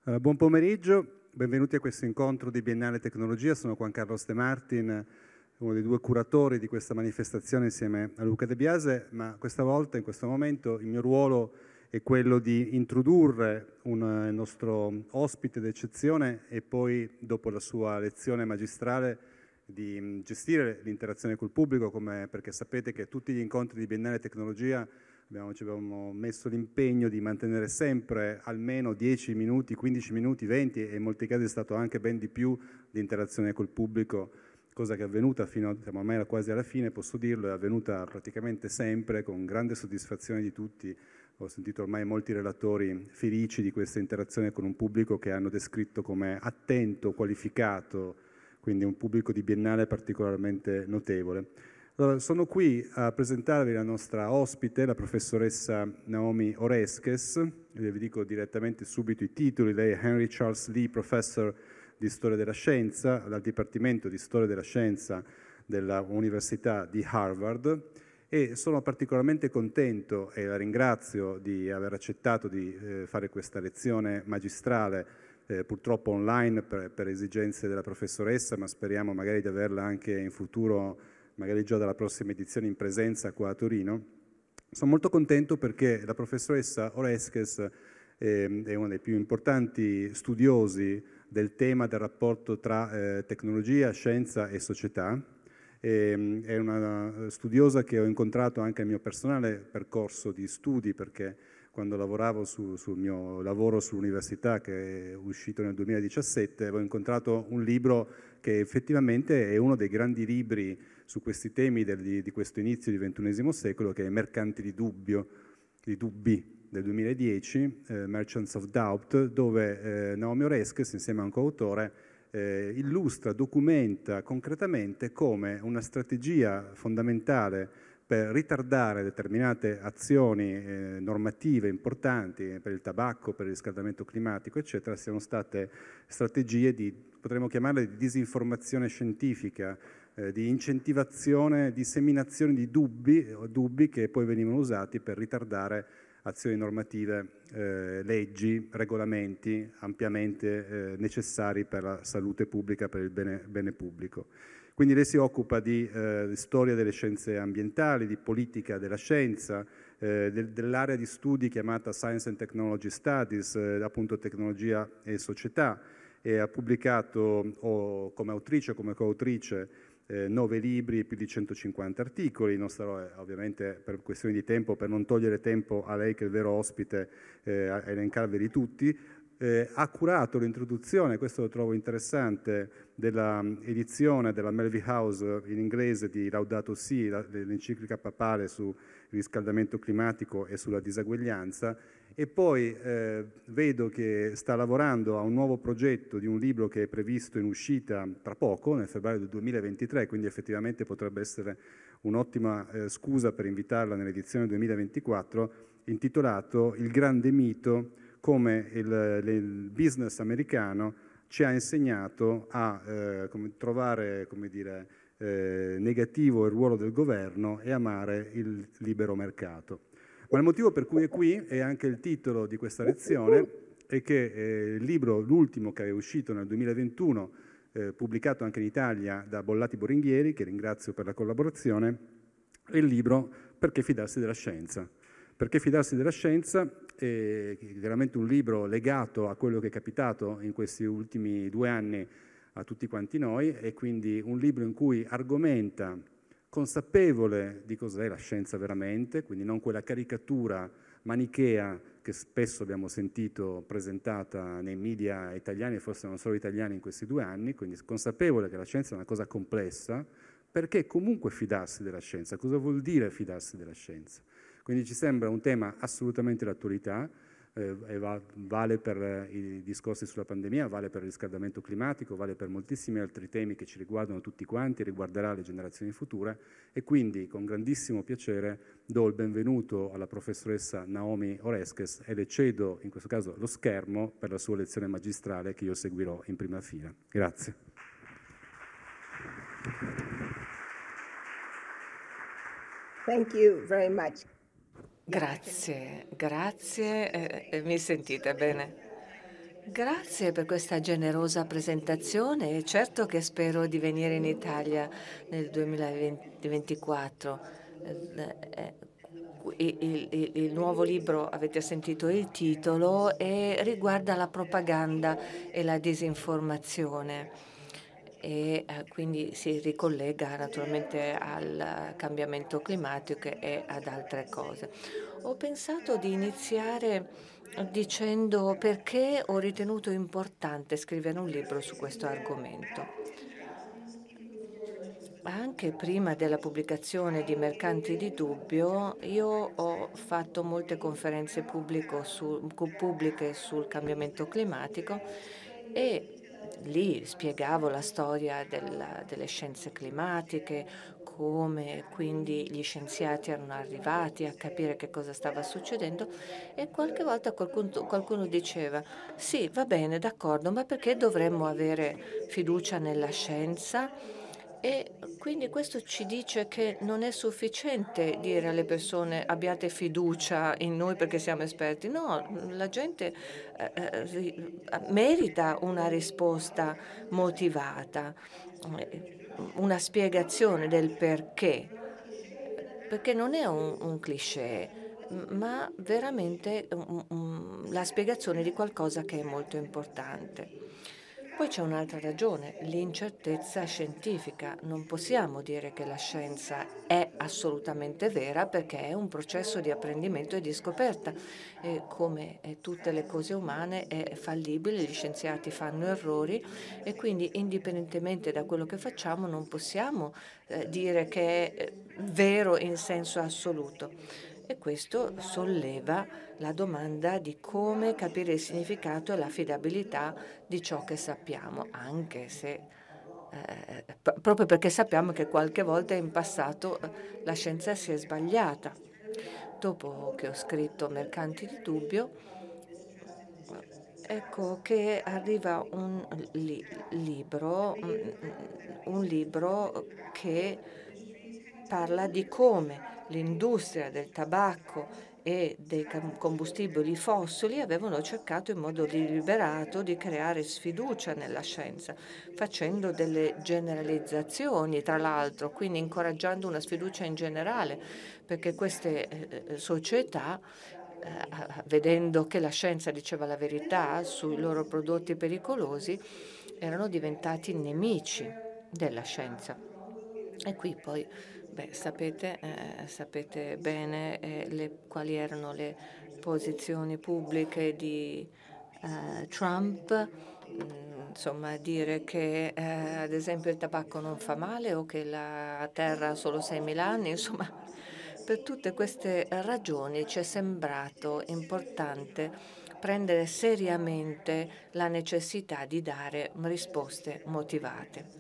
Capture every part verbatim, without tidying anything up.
Uh, buon pomeriggio, benvenuti a questo incontro di Biennale Tecnologia. Sono Juan Carlos De Martin, uno dei due curatori di questa manifestazione insieme a Luca De Biase, ma questa volta, in questo momento, il mio ruolo è quello di introdurre un eh, nostro ospite d'eccezione e poi, dopo la sua lezione magistrale, di mh, gestire l'interazione col pubblico, come, perché sapete che tutti gli incontri di Biennale Tecnologia Abbiamo, ci abbiamo messo l'impegno di mantenere sempre almeno dieci minuti, quindici minuti, venti e in molti casi è stato anche ben di più di interazione col pubblico, cosa che è avvenuta fino a, siamo ormai quasi alla fine, posso dirlo, è avvenuta praticamente sempre con grande soddisfazione di tutti. Ho sentito ormai molti relatori felici di questa interazione con un pubblico che hanno descritto come attento, qualificato, quindi un pubblico di Biennale particolarmente notevole. Allora, sono qui a presentarvi la nostra ospite, la professoressa Naomi Oreskes. Vi dico direttamente subito i titoli. Lei è Henry Charles Lee, professor di Storia della Scienza al Dipartimento di Storia della Scienza dell'Università di Harvard, e sono particolarmente contento e la ringrazio di aver accettato di eh, fare questa lezione magistrale, eh, purtroppo online per, per esigenze della professoressa, ma speriamo magari di averla anche in futuro, magari già dalla prossima edizione in presenza qua a Torino. Sono molto contento perché la professoressa Oreskes eh, è uno dei più importanti studiosi del tema del rapporto tra eh, tecnologia, scienza e società. E, è una studiosa che ho incontrato anche nel mio personale percorso di studi, perché quando lavoravo su, sul mio lavoro sull'università, che è uscito nel duemiladiciassette, avevo incontrato un libro che effettivamente è uno dei grandi libri su questi temi del, di questo inizio di ventunesimo secolo, che è Mercanti di Dubbio, di Dubbi, del duemiladieci, eh, Merchants of Doubt, dove eh, Naomi Oreskes, insieme a un coautore, eh, illustra, documenta concretamente come una strategia fondamentale per ritardare determinate azioni eh, normative importanti per il tabacco, per il riscaldamento climatico, eccetera, siano state strategie di, potremmo chiamarle, di disinformazione scientifica, eh, di incentivazione, disseminazione di dubbi, dubbi che poi venivano usati per ritardare azioni normative, eh, leggi, regolamenti ampiamente eh, necessari per la salute pubblica, per il bene, bene pubblico. Quindi lei si occupa di, eh, di storia delle scienze ambientali, di politica della scienza, eh, del, dell'area di studi chiamata Science and Technology Studies, eh, appunto tecnologia e società, e ha pubblicato o come autrice o come coautrice eh, nove libri e più di centocinquanta articoli. Non starò eh, ovviamente, per questioni di tempo, per non togliere tempo a lei che è il vero ospite, eh, a elencarveli tutti. Eh, ha curato l'introduzione, questo lo trovo interessante, dell'edizione della Melville House in inglese di Laudato Si, l'enciclica papale sul riscaldamento climatico e sulla disaguaglianza, e poi eh, vedo che sta lavorando a un nuovo progetto di un libro che è previsto in uscita tra poco, nel febbraio del duemilaventitré, quindi effettivamente potrebbe essere un'ottima eh, scusa per invitarla nell'edizione duemilaventiquattro, intitolato Il grande mito, come il, il business americano ci ha insegnato a eh, come trovare, come dire, eh, negativo il ruolo del governo e amare il libero mercato. Ma il motivo per cui è qui, è anche il titolo di questa lezione, è che eh, il libro, l'ultimo che è uscito nel duemilaventuno, eh, pubblicato anche in Italia da Bollati Boringhieri, che ringrazio per la collaborazione, è il libro Perché fidarsi della scienza. Perché fidarsi della scienza è veramente un libro legato a quello che è capitato in questi ultimi due anni a tutti quanti noi, e quindi un libro in cui argomenta, consapevole di cos'è la scienza veramente, quindi non quella caricatura manichea che spesso abbiamo sentito presentata nei media italiani, e forse non solo italiani, in questi due anni, quindi consapevole che la scienza è una cosa complessa. Perché comunque fidarsi della scienza? Cosa vuol dire fidarsi della scienza? Quindi ci sembra un tema assolutamente d'attualità, eh, e va, vale per i discorsi sulla pandemia, vale per il riscaldamento climatico, vale per moltissimi altri temi che ci riguardano tutti quanti, riguarderà le generazioni future, e quindi con grandissimo piacere do il benvenuto alla professoressa Naomi Oreskes e le cedo in questo caso lo schermo per la sua lezione magistrale, che io seguirò in prima fila. Grazie. Thank you very much. Grazie, grazie. Eh, eh, mi sentite bene? Grazie per questa generosa presentazione e certo che spero di venire in Italia nel duemilaventiquattro. Eh, eh, il, il- il nuovo libro, avete sentito il titolo, e riguarda la propaganda e la disinformazione e eh, quindi si ricollega naturalmente al cambiamento climatico e ad altre cose. Ho pensato di iniziare dicendo perché ho ritenuto importante scrivere un libro su questo argomento. Anche prima della pubblicazione di Mercanti di Dubbio, io ho fatto molte conferenze pubblico su- cu- pubbliche sul cambiamento climatico e lì spiegavo la storia della- delle scienze climatiche, come quindi gli scienziati erano arrivati a capire che cosa stava succedendo e qualche volta qualcuno, qualcuno diceva: sì, va bene, d'accordo, ma perché dovremmo avere fiducia nella scienza? E quindi questo ci dice che non è sufficiente dire alle persone abbiate fiducia in noi perché siamo esperti. No, la gente eh, eh, ri- merita una risposta motivata, eh, una spiegazione del perché, perché non è un, un cliché, m- ma veramente un- un- la spiegazione di qualcosa che è molto importante. Poi c'è un'altra ragione, l'incertezza scientifica. Non possiamo dire che la scienza è assolutamente vera perché è un processo di apprendimento e di scoperta. E come eh, tutte le cose umane è fallibile, gli scienziati fanno errori e quindi indipendentemente da quello che facciamo non possiamo eh, dire che è eh, vero in senso assoluto. E questo solleva la domanda di come capire il significato e l'affidabilità di ciò che sappiamo, anche se eh, p- proprio perché sappiamo che qualche volta in passato eh, la scienza si è sbagliata. Dopo che ho scritto Mercanti di Dubbio, ecco che arriva un li- libro, mm, mm, un libro che parla di come l'industria del tabacco e dei cam- combustibili fossili avevano cercato in modo deliberato di creare sfiducia nella scienza, facendo delle generalizzazioni, tra l'altro, quindi incoraggiando una sfiducia in generale, perché queste eh, eh, società, eh, vedendo che la scienza diceva la verità sui loro prodotti pericolosi, erano diventati nemici della scienza. E qui poi, beh, sapete, eh, sapete bene eh, le- quali erano le posizioni pubbliche di eh, Trump, mm, insomma, dire che eh, ad esempio il tabacco non fa male o che la Terra ha solo seimila anni, insomma, per tutte queste ragioni ci è sembrato importante prendere seriamente la necessità di dare risposte motivate.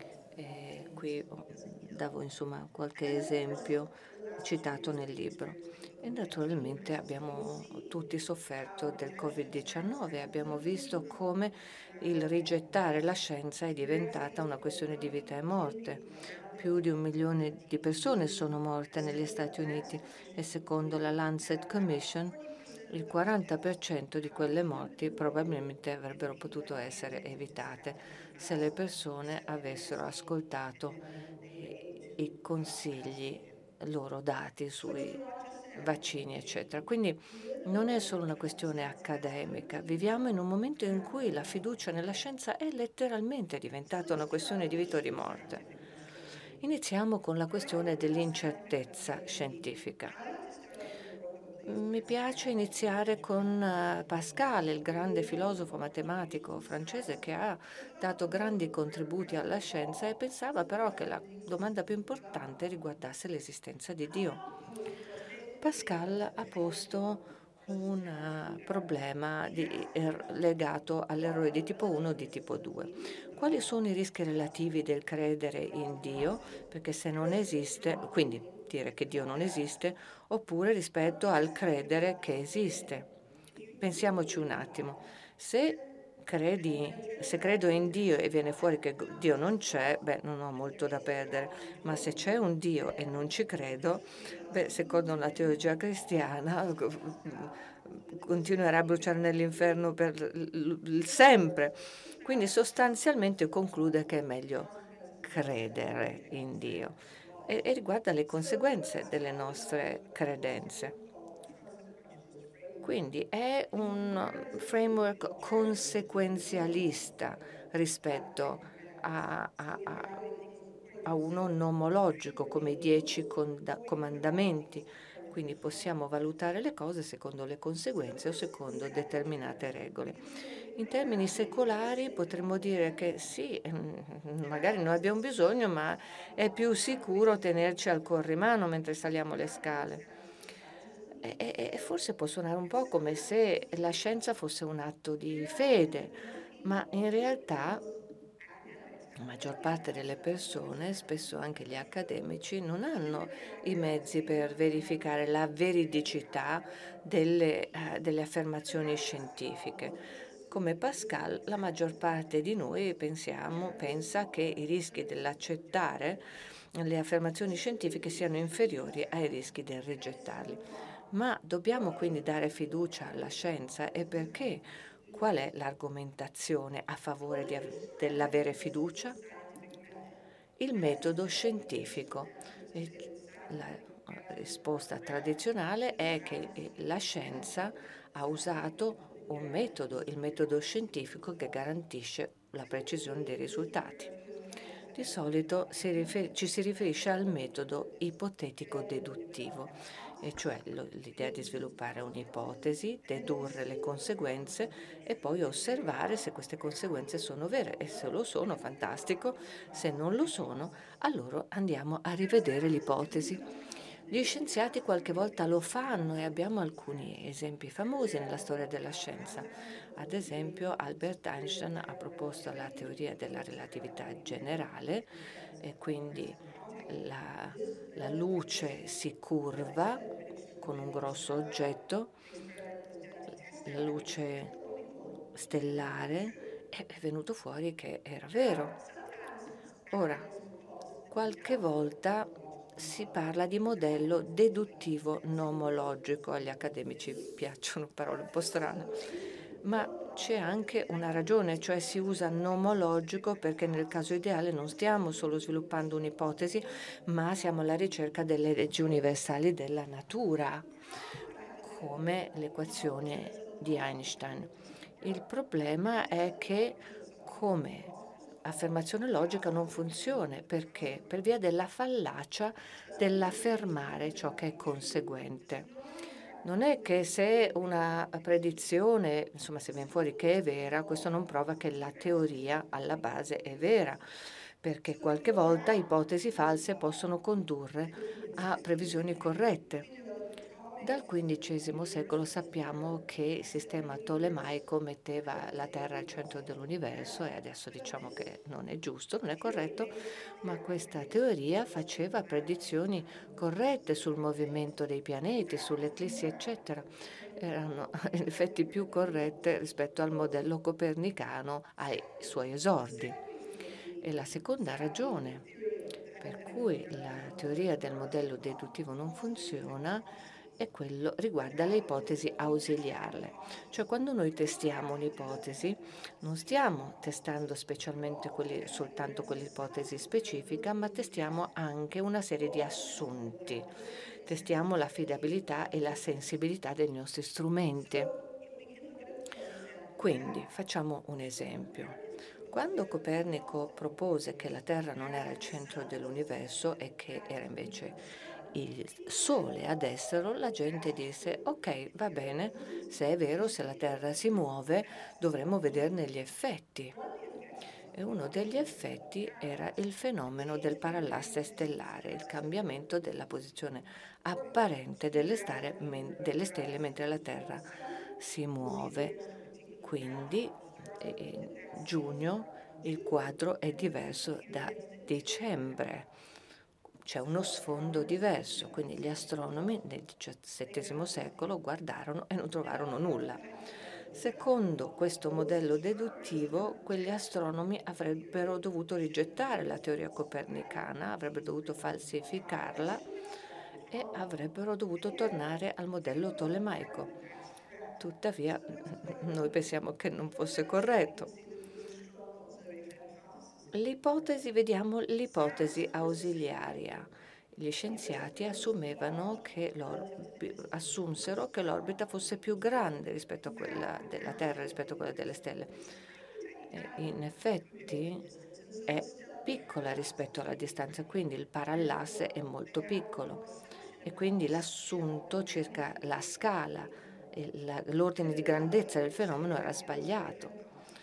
E qui oh, davo insomma qualche esempio citato nel libro. E naturalmente abbiamo tutti sofferto del Covid diciannove, abbiamo visto come il rigettare la scienza è diventata una questione di vita e morte. Più di un milione di persone sono morte negli Stati Uniti e secondo la Lancet Commission il quaranta per cento di quelle morti probabilmente avrebbero potuto essere evitate se le persone avessero ascoltato i, i consigli loro dati sui vaccini, eccetera. Quindi non è solo una questione accademica. Viviamo in un momento in cui la fiducia nella scienza è letteralmente diventata una questione di vita o di morte. Iniziamo con la questione dell'incertezza scientifica. Mi piace iniziare con eh, Pascal, il grande filosofo matematico francese che ha dato grandi contributi alla scienza e pensava però che la domanda più importante riguardasse l'esistenza di Dio. Pascal ha posto un eh, problema di- er- legato all'errore di tipo uno o di tipo due. Quali sono i rischi relativi del credere in Dio? Perché se non esiste, quindi dire che Dio non esiste, oppure rispetto al credere che esiste. Pensiamoci un attimo. Se credi, se credo in Dio e viene fuori che Dio non c'è, beh, non ho molto da perdere. Ma se c'è un Dio e non ci credo, beh, secondo la teologia cristiana, continuerà a bruciare nell'inferno per l- l- sempre. Quindi sostanzialmente conclude che è meglio credere in Dio e, e riguarda le conseguenze delle nostre credenze. Quindi è un framework conseguenzialista rispetto a, a- a- a uno nomologico come i dieci conda- comandamenti. Quindi possiamo valutare le cose secondo le conseguenze o secondo determinate regole. In termini secolari potremmo dire che sì, mm, magari noi abbiamo bisogno, ma è più sicuro tenerci al corrimano mentre saliamo le scale. E, e- e forse può suonare un po' come se la scienza fosse un atto di fede, ma in realtà la maggior parte delle persone, spesso anche gli accademici, non hanno i mezzi per verificare la veridicità delle, eh, delle affermazioni scientifiche. Come Pascal, la maggior parte di noi pensiamo, pensa che i rischi dell'accettare le affermazioni scientifiche siano inferiori ai rischi del rigettarli. Ma dobbiamo quindi dare fiducia alla scienza e perché? Qual è l'argomentazione a favore di av- dell'avere fiducia? Il metodo scientifico. E la eh, risposta tradizionale è che eh, la scienza ha usato un metodo, il metodo scientifico che garantisce la precisione dei risultati. Di solito si rifer- ci si riferisce al metodo ipotetico-deduttivo, e cioè lo- l'idea di sviluppare un'ipotesi, dedurre le conseguenze e poi osservare se queste conseguenze sono vere e se lo sono, fantastico, se non lo sono, allora andiamo a rivedere l'ipotesi. Gli scienziati qualche volta lo fanno e abbiamo alcuni esempi famosi nella storia della scienza. Ad esempio, Albert Einstein ha proposto la teoria della relatività generale e quindi la, la luce si curva con un grosso oggetto, la luce stellare, e è venuto fuori che era vero. Ora, qualche volta si parla di modello deduttivo nomologico. Agli accademici piacciono parole un po' strane, ma c'è anche una ragione, cioè si usa nomologico perché nel caso ideale non stiamo solo sviluppando un'ipotesi, ma siamo alla ricerca delle leggi universali della natura, come l'equazione di Einstein. Il problema è che come affermazione logica non funziona perché per via della fallacia dell'affermare ciò che è conseguente. Non è che se una predizione, insomma, se viene fuori che è vera, questo non prova che la teoria alla base è vera, perché qualche volta ipotesi false possono condurre a previsioni corrette. Dal quindicesimo secolo sappiamo che il sistema tolemaico metteva la Terra al centro dell'universo e adesso diciamo che non è giusto, non è corretto, ma questa teoria faceva predizioni corrette sul movimento dei pianeti, sulle eclissi, eccetera. Erano in effetti più corrette rispetto al modello copernicano ai suoi esordi. E la seconda ragione per cui la teoria del modello deduttivo non funziona è quello riguarda le ipotesi ausiliari. Cioè quando noi testiamo un'ipotesi non stiamo testando specialmente quelli, soltanto quell'ipotesi specifica, ma testiamo anche una serie di assunti. Testiamo l'affidabilità e la sensibilità dei nostri strumenti. Quindi facciamo un esempio. Quando Copernico propose che la Terra non era il centro dell'universo e che era invece il Sole ad esserlo, la gente disse: ok, va bene, se è vero, se la Terra si muove, dovremmo vederne gli effetti. E uno degli effetti era il fenomeno del parallasse stellare, il cambiamento della posizione apparente delle, stare, men- delle stelle mentre la Terra si muove. Quindi in giugno il quadro è diverso da dicembre. C'è uno sfondo diverso, quindi gli astronomi nel diciassettesimo secolo guardarono e non trovarono nulla. Secondo questo modello deduttivo, quegli astronomi avrebbero dovuto rigettare la teoria copernicana, avrebbero dovuto falsificarla e avrebbero dovuto tornare al modello tolemaico. Tuttavia, noi pensiamo che non fosse corretto. L'ipotesi, vediamo l'ipotesi ausiliaria. Gli scienziati assumevano che assunsero che l'orbita fosse più grande rispetto a quella della Terra, rispetto a quella delle stelle. E in effetti è piccola rispetto alla distanza, quindi il parallasse è molto piccolo e quindi l'assunto circa la scala, l'ordine di grandezza del fenomeno era sbagliato.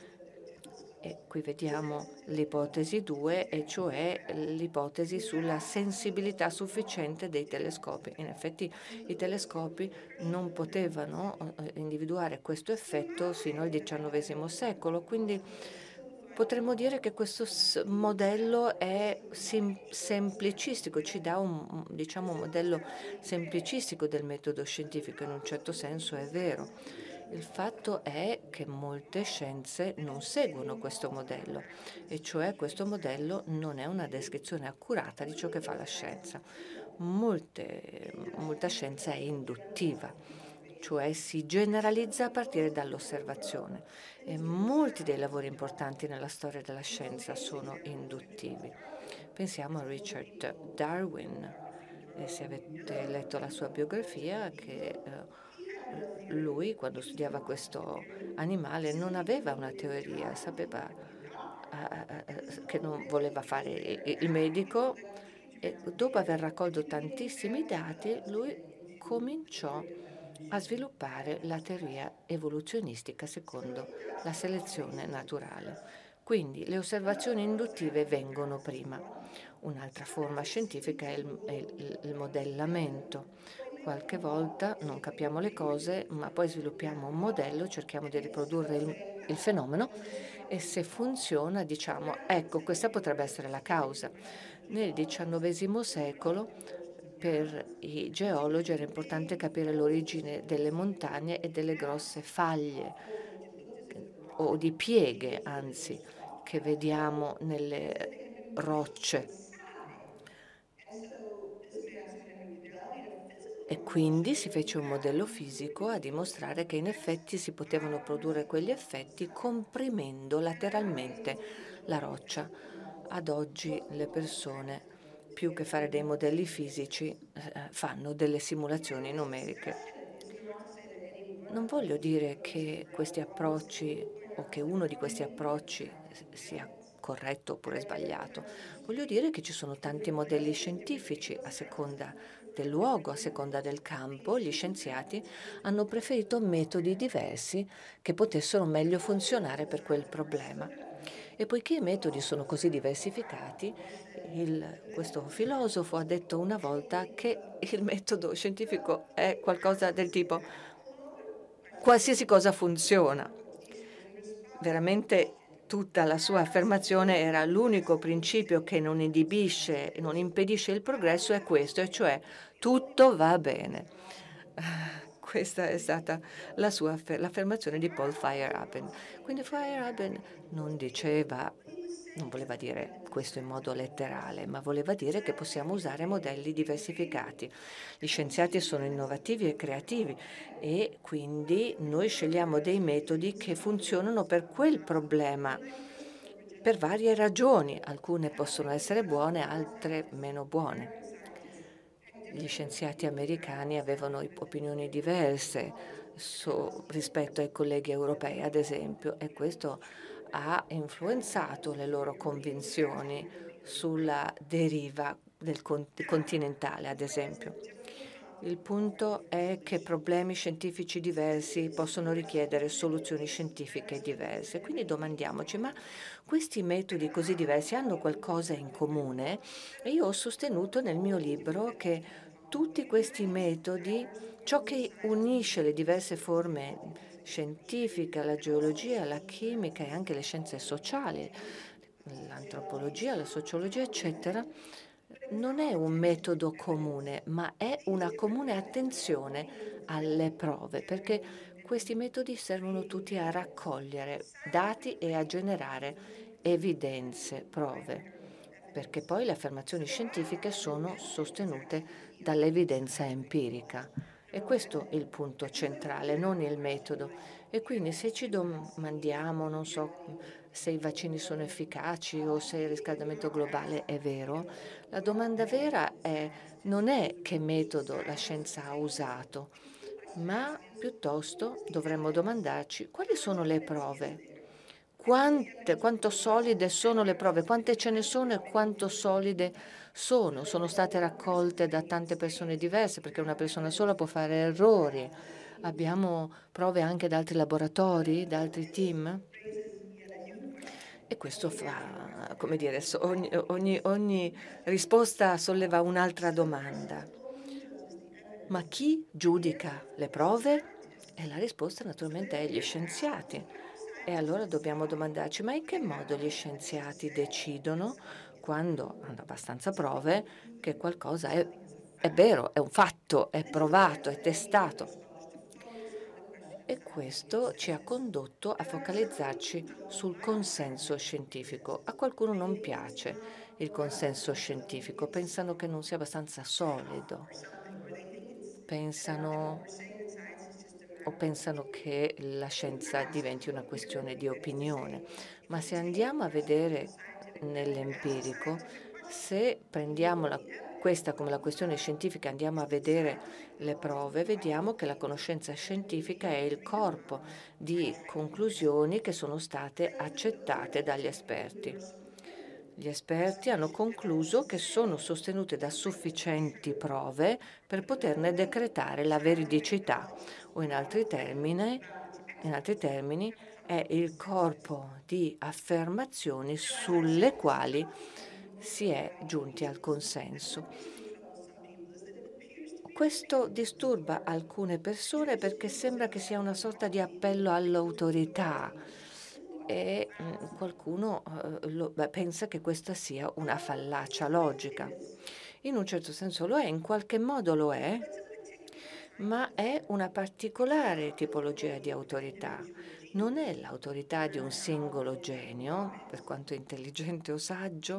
E qui vediamo l'ipotesi due, e cioè l'ipotesi sulla sensibilità sufficiente dei telescopi. In effetti i telescopi non potevano individuare questo effetto sino al diciannovesimo secolo, quindi potremmo dire che questo modello è sim- semplicistico, ci dà un, diciamo, un modello semplicistico del metodo scientifico, in un certo senso è vero. Il fatto è che molte scienze non seguono questo modello, e cioè questo modello non è una descrizione accurata di ciò che fa la scienza. Molte, molta scienza è induttiva, cioè si generalizza a partire dall'osservazione, e molti dei lavori importanti nella storia della scienza sono induttivi. Pensiamo a Richard Darwin, e se avete letto la sua biografia, che eh, lui, quando studiava questo animale, non aveva una teoria, sapeva eh, eh, che non voleva fare il medico, e dopo aver raccolto tantissimi dati, lui cominciò a sviluppare la teoria evoluzionistica secondo la selezione naturale. Quindi le osservazioni induttive vengono prima. Un'altra forma scientifica è il, è il, il modellamento. Qualche volta non capiamo le cose, ma poi sviluppiamo un modello, cerchiamo di riprodurre il, il fenomeno, e se funziona diciamo ecco, questa potrebbe essere la causa. Nel diciannovesimo secolo per i geologi era importante capire l'origine delle montagne e delle grosse faglie, o di pieghe anzi, che vediamo nelle rocce. E quindi si fece un modello fisico a dimostrare che in effetti si potevano produrre quegli effetti comprimendo lateralmente la roccia. Ad oggi le persone, più che fare dei modelli fisici, eh, fanno delle simulazioni numeriche. Non voglio dire che questi approcci o che uno di questi approcci sia corretto oppure sbagliato. Voglio dire che ci sono tanti modelli scientifici a seconda del luogo, a seconda del campo. Gli scienziati hanno preferito metodi diversi che potessero meglio funzionare per quel problema. E poiché i metodi sono così diversificati, il, questo filosofo ha detto una volta che il metodo scientifico è qualcosa del tipo qualsiasi cosa funziona. Veramente tutta la sua affermazione era l'unico principio che non inibisce, non impedisce il progresso è questo, e cioè tutto va bene. Questa è stata la sua l'affermazione di Paul Feyerabend. Quindi Feyerabend non diceva, non voleva dire questo in modo letterale, ma voleva dire che possiamo usare modelli diversificati. Gli scienziati sono innovativi e creativi, e quindi noi scegliamo dei metodi che funzionano per quel problema per varie ragioni. Alcune possono essere buone, altre meno buone. Gli scienziati americani avevano opinioni diverse su, rispetto ai colleghi europei, ad esempio, e questo ha influenzato le loro convinzioni sulla deriva del continentale, ad esempio. Il punto è che problemi scientifici diversi possono richiedere soluzioni scientifiche diverse. Quindi domandiamoci, ma questi metodi così diversi hanno qualcosa in comune? E io ho sostenuto nel mio libro che tutti questi metodi, ciò che unisce le diverse forme scientifiche, la geologia, la chimica e anche le scienze sociali, l'antropologia, la sociologia, eccetera, non è un metodo comune, ma è una comune attenzione alle prove, perché questi metodi servono tutti a raccogliere dati e a generare evidenze, prove, perché poi le affermazioni scientifiche sono sostenute dall'evidenza empirica. E questo è il punto centrale, non il metodo. E quindi se ci domandiamo, non so, se i vaccini sono efficaci o se il riscaldamento globale è vero, la domanda vera è, non è che metodo la scienza ha usato, ma piuttosto dovremmo domandarci quali sono le prove. Quante, quanto solide sono le prove, quante ce ne sono e quanto solide sono. Sono state raccolte da tante persone diverse, perché una persona sola può fare errori. Abbiamo prove anche da altri laboratori, da altri team? E questo fa, come dire, so- ogni, ogni- ogni risposta solleva un'altra domanda. Ma chi giudica le prove? E la risposta naturalmente è gli scienziati. E allora dobbiamo domandarci, ma in che modo gli scienziati decidono, quando hanno abbastanza prove, che qualcosa è, è vero, è un fatto, è provato, è testato? E questo ci ha condotto a focalizzarci sul consenso scientifico. A qualcuno non piace il consenso scientifico, pensano che non sia abbastanza solido, pensano o pensano che la scienza diventi una questione di opinione. Ma se andiamo a vedere nell'empirico, se prendiamo la- questa come la questione scientifica, andiamo a vedere le prove, vediamo che la conoscenza scientifica è il corpo di conclusioni che sono state accettate dagli esperti. Gli esperti hanno concluso che sono sostenute da sufficienti prove per poterne decretare la veridicità, o in altri termini, in altri termini è il corpo di affermazioni sulle quali si è giunti al consenso. Questo disturba alcune persone perché sembra che sia una sorta di appello all'autorità e mm, qualcuno eh, lo- beh, pensa che questa sia una fallacia logica. In un certo senso lo è, in qualche modo lo è, ma è una particolare tipologia di autorità. Non è l'autorità di un singolo genio, per quanto intelligente o saggio.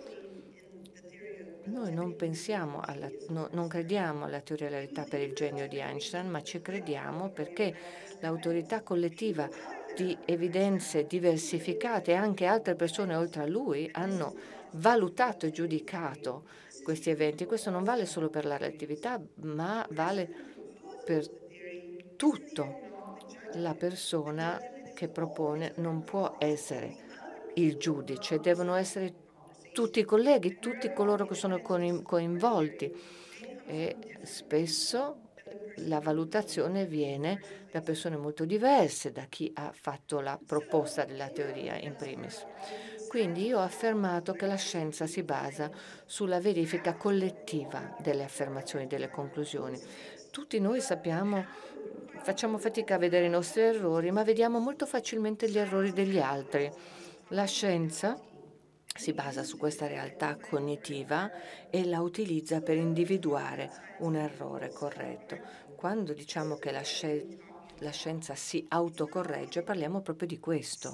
Noi non pensiamo alla, no- non crediamo alla teoria della realtà per il genio di Einstein, ma ci crediamo perché l'autorità collettiva di evidenze diversificate, anche altre persone oltre a lui, hanno valutato e giudicato questi eventi. Questo non vale solo per la relatività, ma vale per tutto. La persona che propone non può essere il giudice, devono essere tutti i colleghi, tutti coloro che sono coin- coinvolti. E spesso la valutazione viene da persone molto diverse da chi ha fatto la proposta della teoria in primis. Quindi io ho affermato che la scienza si basa sulla verifica collettiva delle affermazioni, delle conclusioni. Tutti noi sappiamo, facciamo fatica a vedere i nostri errori, ma vediamo molto facilmente gli errori degli altri. La scienza si basa su questa realtà cognitiva e la utilizza per individuare un errore corretto. Quando diciamo che la, sce- la scienza si autocorregge, parliamo proprio di questo.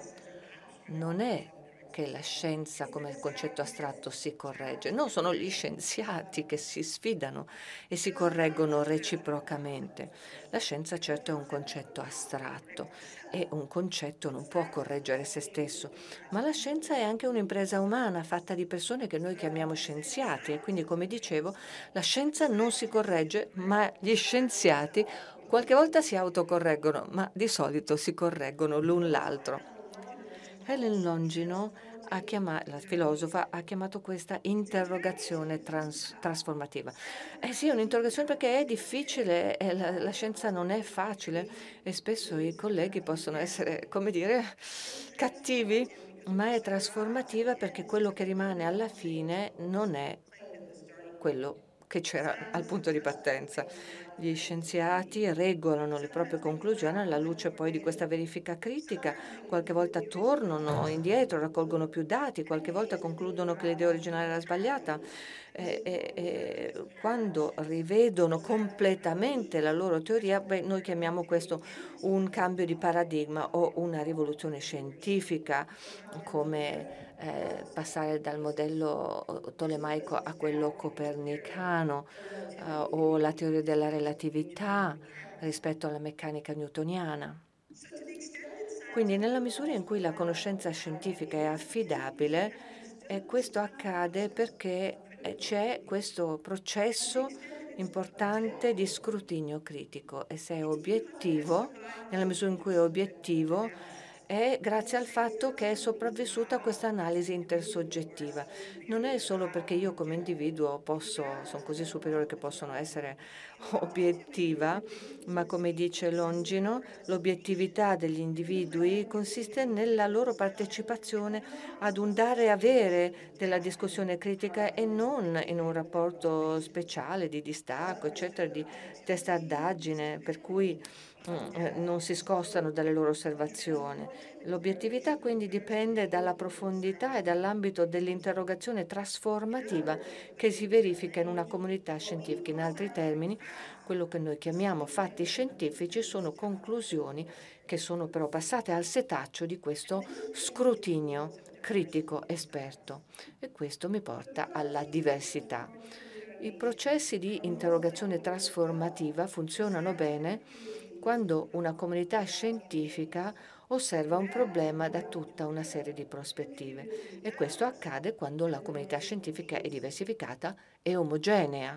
Non è che la scienza come concetto astratto si corregge, no, sono gli scienziati che si sfidano e si correggono reciprocamente. La scienza certo è un concetto astratto e un concetto non può correggere se stesso, ma la scienza è anche un'impresa umana fatta di persone che noi chiamiamo scienziati e quindi, come dicevo, la scienza non si corregge, ma gli scienziati qualche volta si autocorreggono, ma di solito si correggono l'un l'altro. Helen Longino, ha chiama- la filosofa, ha chiamato questa interrogazione trans- trasformativa. Eh sì, è un'interrogazione perché è difficile, e la, la scienza non è facile e spesso i colleghi possono essere, come dire, cattivi, ma è trasformativa perché quello che rimane alla fine non è quello che c'era al punto di partenza. Gli scienziati regolano le proprie conclusioni alla luce poi di questa verifica critica. Qualche volta tornano indietro, raccolgono più dati, qualche volta concludono che l'idea originale era sbagliata. E, e- e quando rivedono completamente la loro teoria, beh, noi chiamiamo questo un cambio di paradigma o una rivoluzione scientifica, come eh, passare dal modello tolemaico a quello copernicano, eh, o la teoria della relatività rispetto alla meccanica newtoniana. Quindi nella misura in cui la conoscenza scientifica è affidabile, eh, questo accade perché eh, c'è questo processo importante di scrutinio critico, e se è obiettivo, nella misura in cui è obiettivo, è grazie al fatto che è sopravvissuta questa analisi intersoggettiva. Non è solo perché io come individuo posso, sono così superiore che possono essere obiettiva, ma come dice Longino, l'obiettività degli individui consiste nella loro partecipazione ad un dare e avere della discussione critica e non in un rapporto speciale di distacco, eccetera, di testardaggine, per cui mm, eh, non si scostano dalle loro osservazioni. L'obiettività quindi dipende dalla profondità e dall'ambito dell'interrogazione trasformativa che si verifica in una comunità scientifica. In altri termini, quello che noi chiamiamo fatti scientifici sono conclusioni che sono però passate al setaccio di questo scrutinio critico esperto, e questo mi porta alla diversità. I processi di interrogazione trasformativa funzionano bene quando una comunità scientifica osserva un problema da tutta una serie di prospettive, e questo accade quando la comunità scientifica è diversificata e omogenea.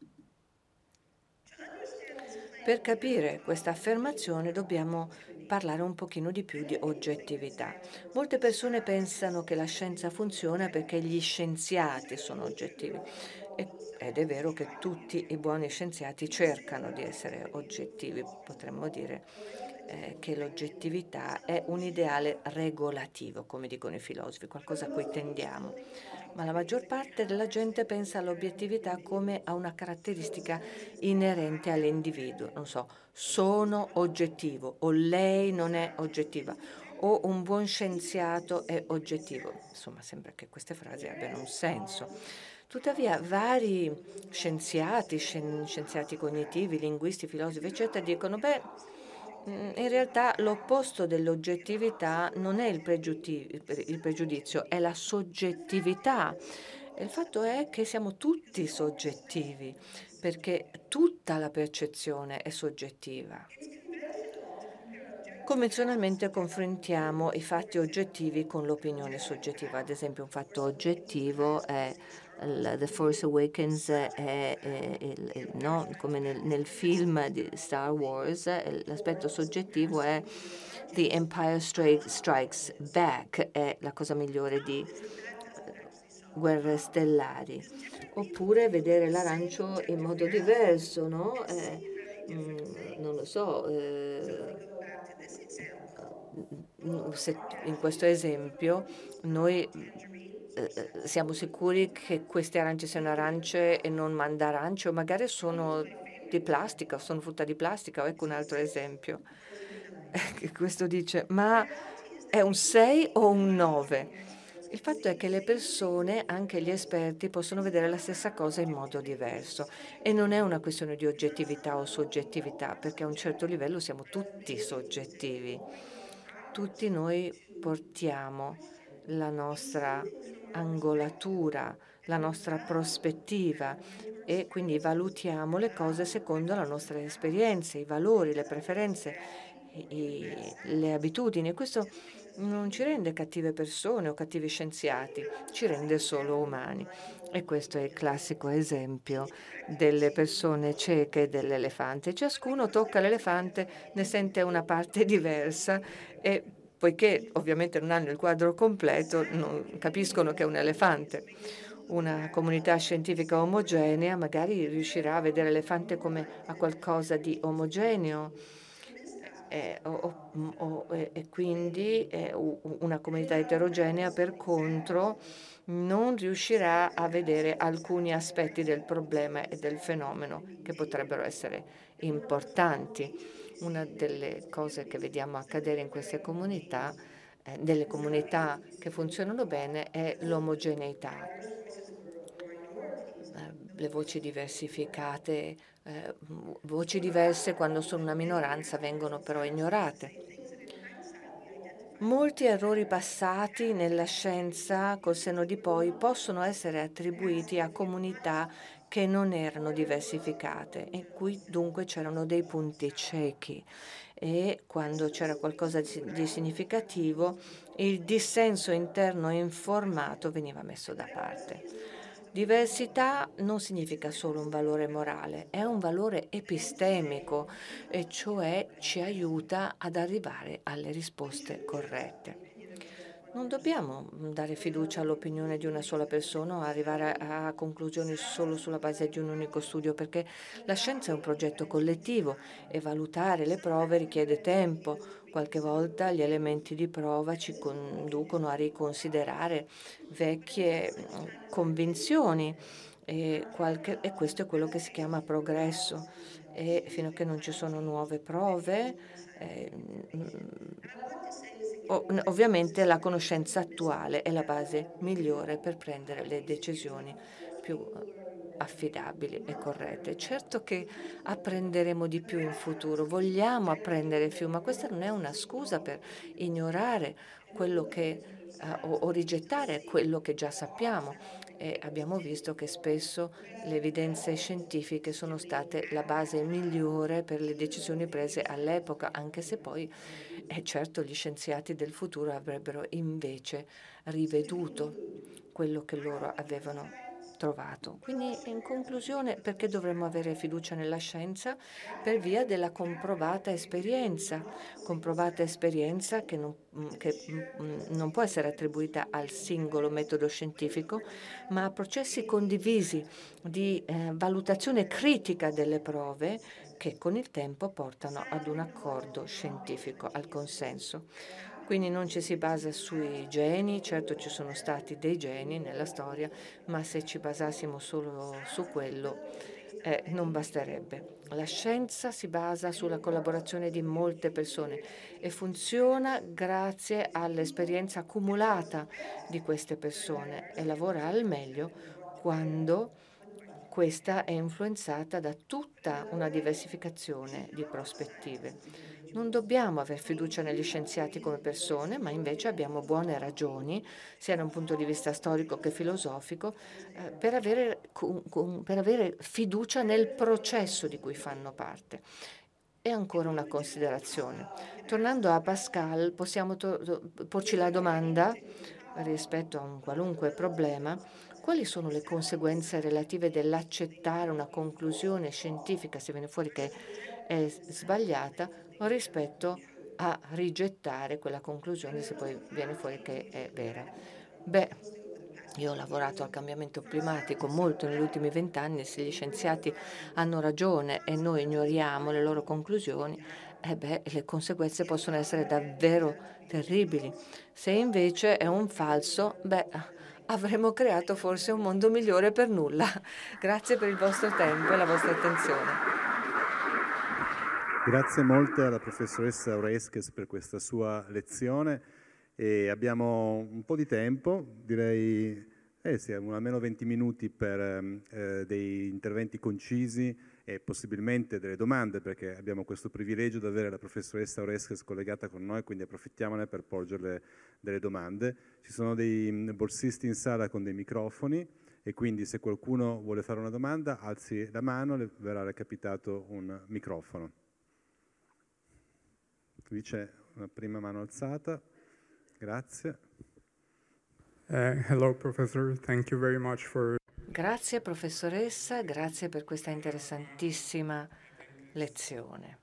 Per capire questa affermazione dobbiamo parlare un pochino di più di oggettività. Molte persone pensano che la scienza funziona perché gli scienziati sono oggettivi. E- Ed è vero che tutti i buoni scienziati cercano di essere oggettivi. Potremmo dire eh, che l'oggettività è un ideale regolativo, come dicono i filosofi, qualcosa a cui tendiamo. Ma la maggior parte della gente pensa all'obiettività come a una caratteristica inerente all'individuo. Non so, sono oggettivo, o lei non è oggettiva, o un buon scienziato è oggettivo. Insomma, sembra che queste frasi abbiano un senso. Tuttavia, vari scienziati, scien- scienziati cognitivi, linguisti, filosofi, eccetera, dicono, beh, mm, in realtà l'opposto dell'oggettività non è il, pregiuti- il pregiudizio, è la soggettività. E il fatto è che siamo tutti soggettivi, perché tutta la percezione è soggettiva. Convenzionalmente confrontiamo i fatti oggettivi con l'opinione soggettiva. Ad esempio, un fatto oggettivo è il The Force Awakens, è, è il- il- no? Come nel, nel film di Star Wars, eh, l'aspetto soggettivo è The Empire Stri- Strikes Back, è la cosa migliore di eh, Guerre Stellari. Oppure vedere l'arancio in modo diverso, no? Eh, mm, non lo so. eh, Mm, se in questo esempio noi mm, eh, eh, siamo sicuri che queste arance siano arance e non mandarance, o magari sono di plastica, o sono frutta di plastica. O ecco un altro esempio. Che questo dice, ma è un sei o un nove? Il fatto è che le persone, anche gli esperti, possono vedere la stessa cosa in modo diverso, e non è una questione di oggettività o soggettività, perché a un certo livello siamo tutti soggettivi. Tutti noi portiamo la nostra angolatura, la nostra prospettiva, e quindi valutiamo le cose secondo la nostra esperienza, i valori, le preferenze, i- i- le abitudini. E questo non ci rende cattive persone o cattivi scienziati, ci rende solo umani. E questo è il classico esempio delle persone cieche e dell'elefante. Ciascuno tocca l'elefante, ne sente una parte diversa, e poiché ovviamente non hanno il quadro completo, non capiscono che è un elefante. Una comunità scientifica omogenea magari riuscirà a vedere l'elefante come a qualcosa di omogeneo, eh, o- o- mm, o- e e quindi eh, u- u- una comunità eterogenea, per contro, non riuscirà a vedere alcuni aspetti del problema e del fenomeno che potrebbero essere importanti. Una delle cose che vediamo accadere in queste comunità, eh, delle comunità che funzionano bene, è l'omogeneità. Eh, le voci diversificate, eh, m- voci diverse quando sono una minoranza vengono però ignorate. Molti errori passati nella scienza col senno di poi possono essere attribuiti a comunità che non erano diversificate, in cui dunque c'erano dei punti ciechi e quando c'era qualcosa di di significativo il dissenso interno informato veniva messo da parte. Diversità non significa solo un valore morale, è un valore epistemico, e cioè ci aiuta ad arrivare alle risposte corrette. Non dobbiamo mm, dare fiducia all'opinione di una sola persona o arrivare a, a conclusioni solo sulla base di un unico studio, perché la scienza è un progetto collettivo e valutare le prove richiede tempo. Qualche volta gli elementi di prova ci conducono a riconsiderare vecchie mm, convinzioni e, qualche- e questo è quello che si chiama progresso. E fino a che non ci sono nuove prove, eh, mm, o- n- ovviamente la conoscenza attuale è la base migliore per prendere le decisioni più eh, affidabili e corrette. Certo che apprenderemo di più in futuro, vogliamo apprendere più, ma questa non è una scusa per ignorare quello che eh, o, o rigettare quello che già sappiamo. E abbiamo visto che spesso le evidenze scientifiche sono state la base migliore per le decisioni prese all'epoca, anche se poi, eh, certo, gli scienziati del futuro avrebbero invece riveduto quello che loro avevano trovato. Quindi, in conclusione, perché dovremmo avere fiducia nella scienza? Per via della comprovata esperienza, comprovata esperienza che non, mm, che, mm, non può essere attribuita al singolo metodo scientifico, ma a processi condivisi di eh, valutazione critica delle prove che con il tempo portano ad un accordo scientifico, al consenso. Quindi non ci si basa sui geni, certo ci sono stati dei geni nella storia, ma se ci basassimo solo su quello eh, non basterebbe. La scienza si basa sulla collaborazione di molte persone e funziona grazie all'esperienza accumulata di queste persone e lavora al meglio quando questa è influenzata da tutta una diversificazione di prospettive. Non dobbiamo aver fiducia negli scienziati come persone, ma invece abbiamo buone ragioni, sia da un punto di vista storico che filosofico, eh, per avere, cu- cu- per avere fiducia nel processo di cui fanno parte. E ancora una considerazione. Tornando a Pascal, possiamo to- to- porci la domanda, rispetto a un qualunque problema, quali sono le conseguenze relative dell'accettare una conclusione scientifica, se viene fuori che è sbagliata, rispetto a rigettare quella conclusione se poi viene fuori che è vera? Beh, io ho lavorato al cambiamento climatico molto negli ultimi vent'anni e se gli scienziati hanno ragione e noi ignoriamo le loro conclusioni, eh beh, le conseguenze possono essere davvero terribili. Se invece è un falso, beh, avremmo creato forse un mondo migliore per nulla. Grazie per il vostro tempo e la vostra attenzione. Grazie molte alla professoressa Oreskes per questa sua lezione e abbiamo un po' di tempo, direi eh sì, almeno venti minuti per ehm, eh, dei interventi concisi e possibilmente delle domande, perché abbiamo questo privilegio di avere la professoressa Oreskes collegata con noi, quindi approfittiamone per porgerle delle domande. Ci sono dei mm, borsisti in sala con dei microfoni e quindi se qualcuno vuole fare una domanda alzi la mano, le verrà recapitato un microfono. Qui c'è una prima mano alzata, grazie. Uh, hello, Professor. Thank you very much for... Grazie professoressa, grazie per questa interessantissima lezione.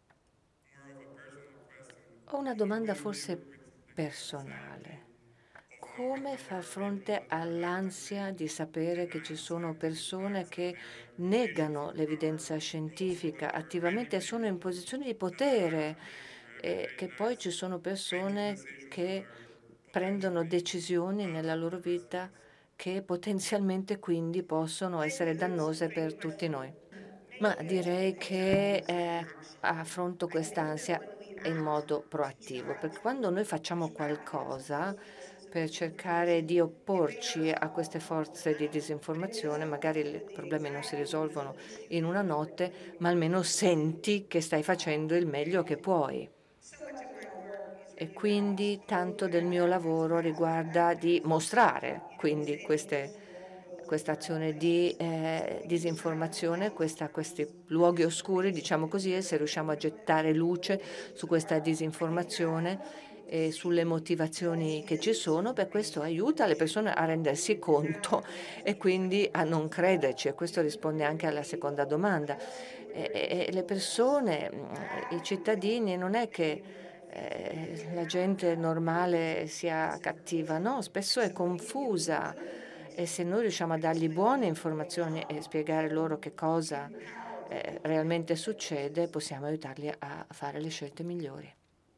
Ho una domanda forse personale. Come far fronte all'ansia di sapere che ci sono persone che negano l'evidenza scientifica attivamente e sono in posizioni di potere e che poi ci sono persone che prendono decisioni nella loro vita che potenzialmente quindi possono essere dannose per tutti noi? Ma direi che eh, affronto quest'ansia in modo proattivo, perché quando noi facciamo qualcosa per cercare di opporci a queste forze di disinformazione, magari i problemi non si risolvono in una notte, ma almeno senti che stai facendo il meglio che puoi. e quindi tanto del mio lavoro riguarda di mostrare quindi queste, questa azione di eh, disinformazione, questa, questi luoghi oscuri, diciamo così, e se riusciamo a gettare luce su questa disinformazione e sulle motivazioni che ci sono, beh, questo aiuta le persone a rendersi conto e quindi a non crederci. E questo risponde anche alla seconda domanda. E, e- e le persone, mh, i cittadini, non è che eh, la gente normale sia cattiva, no, spesso è confusa e se noi riusciamo a dargli buone informazioni e spiegare loro che cosa eh, realmente succede, possiamo aiutarli a fare le scelte migliori.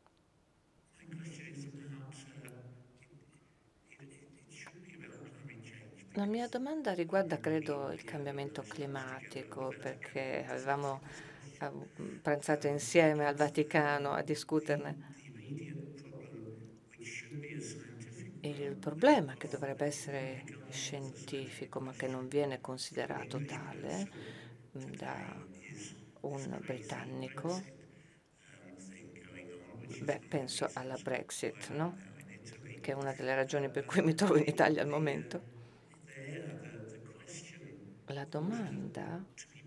La mia domanda riguarda, credo, il cambiamento climatico, perché avevamo eh, pranzato insieme al Vaticano a discuterne. Il problema, che dovrebbe essere scientifico, ma che non viene considerato tale mm, da un britannico, beh, penso alla Brexit, no? Che è una delle ragioni per cui mi trovo in Italia al momento. La domanda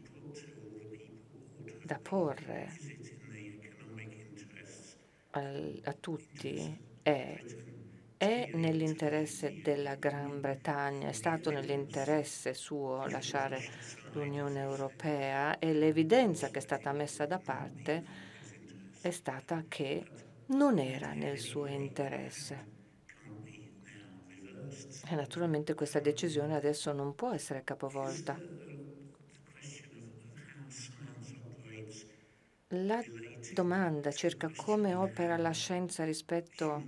da porre al- a tutti è: è nell'interesse della Gran Bretagna, è stato nell'interesse suo lasciare l'Unione Europea? E l'evidenza che è stata messa da parte è stata che non era nel suo interesse. E naturalmente questa decisione adesso non può essere capovolta. La domanda circa come opera la scienza rispetto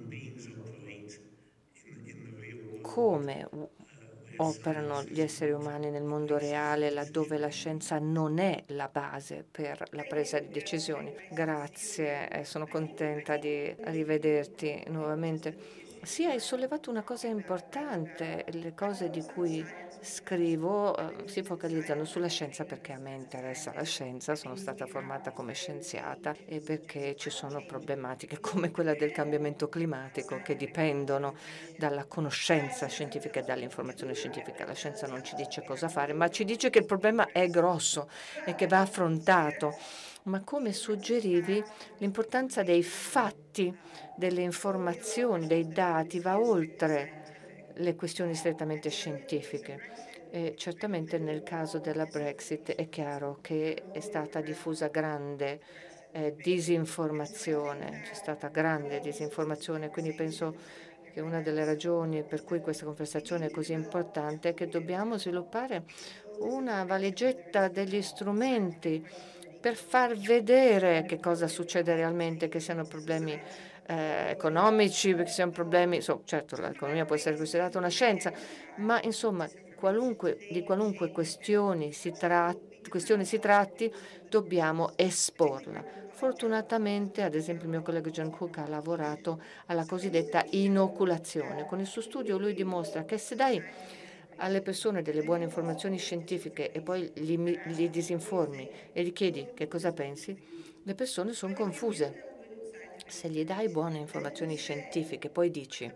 come u- operano gli esseri umani nel mondo reale, laddove la scienza non è la base per la presa di decisioni. Grazie, eh, sono contenta di rivederti nuovamente. Sì, hai sollevato una cosa importante. Le cose di cui scrivo eh, si focalizzano sulla scienza perché a me interessa la scienza, sono stata formata come scienziata e perché ci sono problematiche come quella del cambiamento climatico che dipendono dalla conoscenza scientifica e dall'informazione scientifica. La scienza non ci dice cosa fare, ma ci dice che il problema è grosso e che va affrontato. Ma come suggerivi, l'importanza dei fatti, delle informazioni, dei dati va oltre le questioni strettamente scientifiche. E certamente nel caso della Brexit è chiaro che è stata diffusa grande eh, disinformazione, c'è stata grande disinformazione, quindi penso che una delle ragioni per cui questa conversazione è così importante è che dobbiamo sviluppare una valigetta degli strumenti per far vedere che cosa succede realmente, che siano problemi eh, economici, che siano problemi, insomma, certo l'economia può essere considerata una scienza, ma insomma qualunque, di qualunque questione si tratti, questione si tratti, dobbiamo esporla. Fortunatamente, ad esempio, il mio collega John Cook ha lavorato alla cosiddetta inoculazione. Con il suo studio lui dimostra che se dai alle persone delle buone informazioni scientifiche e poi li, mi- li disinformi e gli chiedi che cosa pensi, le persone sono confuse. Se gli dai buone informazioni scientifiche, poi dici,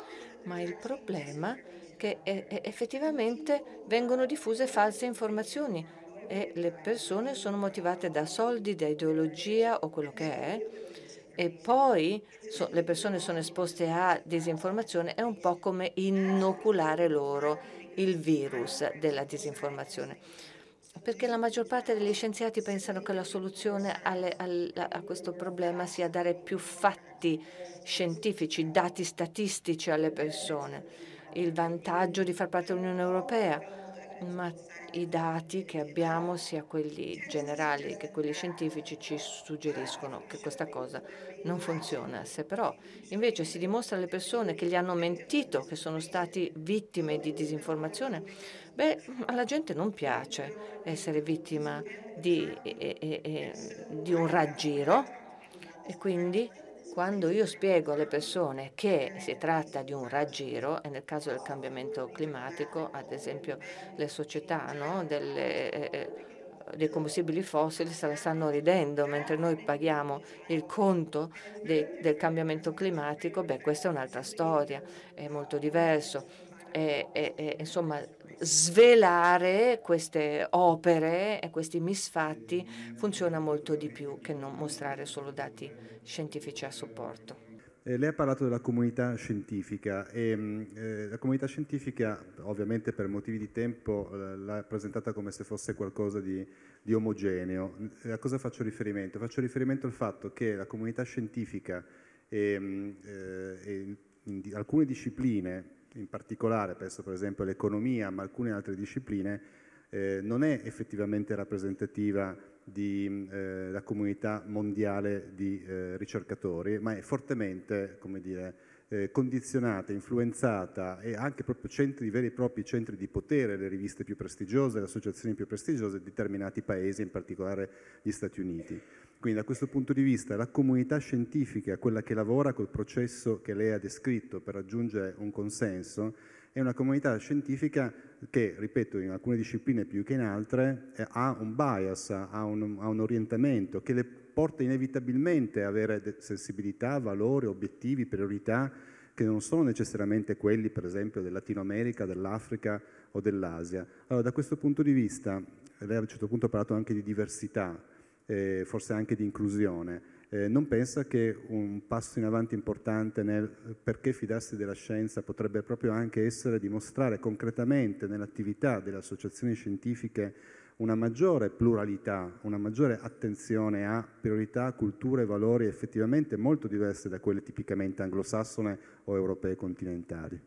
ma il problema è che eh, eh, effettivamente vengono diffuse false informazioni e le persone sono motivate da soldi, da ideologia o quello che è, e poi so- le persone sono esposte a disinformazione, è un po' come inoculare loro il virus della disinformazione. Perché la maggior parte degli scienziati pensano che la soluzione alle- al- a questo problema sia dare più fatti scientifici, dati statistici alle persone, il vantaggio di far parte dell'Unione Europea, ma i dati che abbiamo, sia quelli generali che quelli scientifici, ci suggeriscono che questa cosa non funziona. Se però invece si dimostra alle persone che gli hanno mentito, che sono stati vittime di disinformazione, beh, alla gente non piace essere vittima di, e- e- e- di un raggiro e quindi quando io spiego alle persone che si tratta di un raggiro, e nel caso del cambiamento climatico, ad esempio, le società, no, delle, eh, eh, dei combustibili fossili se la stanno ridendo, mentre noi paghiamo il conto dei, del cambiamento climatico. Beh, questa è un'altra storia, è molto diverso. E, e, e, insomma, svelare queste opere e questi misfatti funziona molto di più che non mostrare solo dati scientifici a supporto. Eh, lei ha parlato della comunità scientifica e mh, eh, la comunità scientifica ovviamente per motivi di tempo eh, l'ha presentata come se fosse qualcosa di, di omogeneo. Eh, a cosa faccio riferimento? Faccio riferimento al fatto che la comunità scientifica e, mh, eh, e in, in di- alcune discipline, in particolare penso per esempio all'economia, ma alcune altre discipline, eh, non è effettivamente rappresentativa della comunità mondiale di eh, ricercatori, ma è fortemente, come dire, eh, condizionata, influenzata e anche proprio centri, veri e propri centri di potere, le riviste più prestigiose, le associazioni più prestigiose di determinati paesi, in particolare gli Stati Uniti. Quindi da questo punto di vista la comunità scientifica, quella che lavora col processo che lei ha descritto per raggiungere un consenso, è una comunità scientifica che, ripeto, in alcune discipline più che in altre, eh, ha un bias, ha un, ha un orientamento che le porta inevitabilmente a avere sensibilità, valori, obiettivi, priorità che non sono necessariamente quelli, per esempio, del Latino America, dell'Africa o dell'Asia. Allora, da questo punto di vista, lei a un certo punto ha parlato anche di diversità, eh, forse anche di inclusione. Eh, non pensa che un passo in avanti importante nel perché fidarsi della scienza potrebbe proprio anche essere dimostrare concretamente nell'attività delle associazioni scientifiche una maggiore pluralità, una maggiore attenzione a priorità, culture e valori effettivamente molto diverse da quelle tipicamente anglosassone o europee continentali?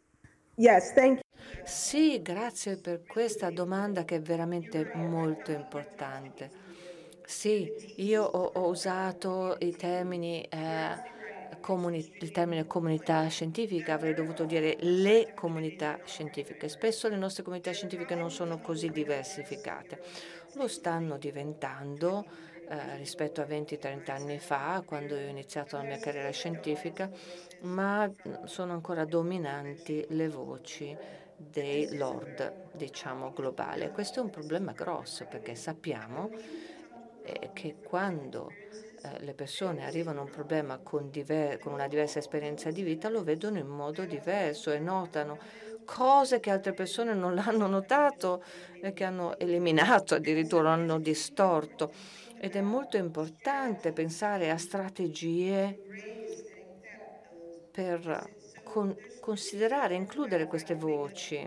Yes, thank you. Sì, grazie per questa domanda che è veramente molto importante. Sì, io ho, ho usato i termini, eh, comuni- il termine comunità scientifica, avrei dovuto dire le comunità scientifiche. Spesso le nostre comunità scientifiche non sono così diversificate. Lo stanno diventando eh, rispetto a venti trenta anni fa, quando ho iniziato la mia carriera scientifica, ma mm, sono ancora dominanti le voci dei lord, diciamo, globale. Questo è un problema grosso perché sappiamo eh, che quando eh, le persone arrivano a un problema con, diver- con una diversa esperienza di vita lo vedono in modo diverso e notano cose che altre persone non l'hanno notato e che hanno eliminato, addirittura hanno distorto. Ed è molto importante pensare a strategie per con- considerare, includere queste voci.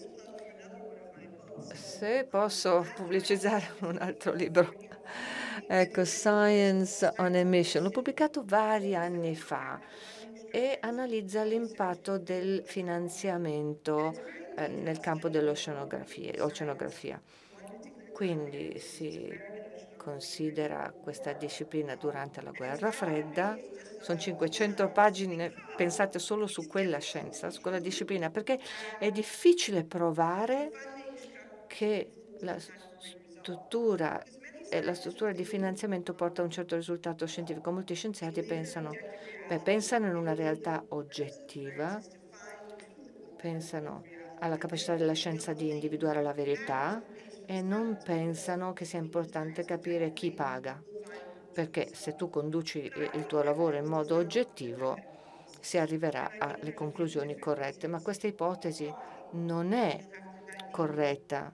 Se posso pubblicizzare un altro libro, ecco, Science on a Mission, l'ho pubblicato vari anni fa e analizza l'impatto del finanziamento eh, nel campo dell'oceanografia. oceanografia. Quindi si considera questa disciplina durante la guerra fredda. Sono cinquecento pagine pensate solo su quella scienza, su quella disciplina, perché è difficile provare che la struttura e la struttura di finanziamento porta a un certo risultato scientifico. Molti scienziati pensano, beh, pensano in una realtà oggettiva, pensano alla capacità della scienza di individuare la verità e non pensano che sia importante capire chi paga, perché se tu conduci il tuo lavoro in modo oggettivo si arriverà alle conclusioni corrette. Ma questa ipotesi non è corretta.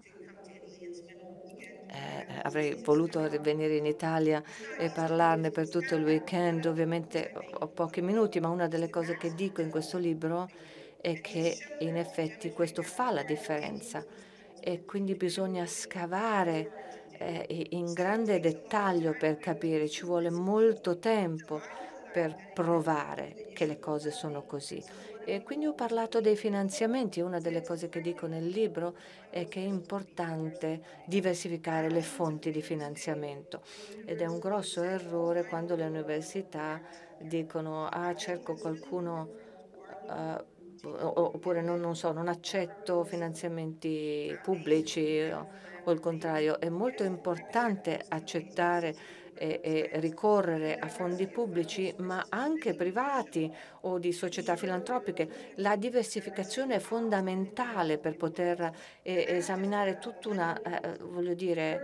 Eh, avrei voluto venire in Italia e parlarne per tutto il weekend. Ovviamente ho ho pochi minuti, ma una delle cose che dico in questo libro è che in effetti questo fa la differenza e quindi bisogna scavare eh, i- in grande dettaglio per capire. Ci vuole molto tempo per provare che le cose sono così. E quindi ho parlato dei finanziamenti. Una delle cose che dico nel libro è che è importante diversificare le fonti di finanziamento ed è un grosso errore quando le università dicono ah cerco qualcuno eh, o- oppure non, non so, non accetto finanziamenti pubblici o, o il contrario. È molto importante accettare e, e ricorrere a fondi pubblici, ma anche privati o di società filantropiche. La diversificazione è fondamentale per poter eh, esaminare tutta una, eh, voglio dire,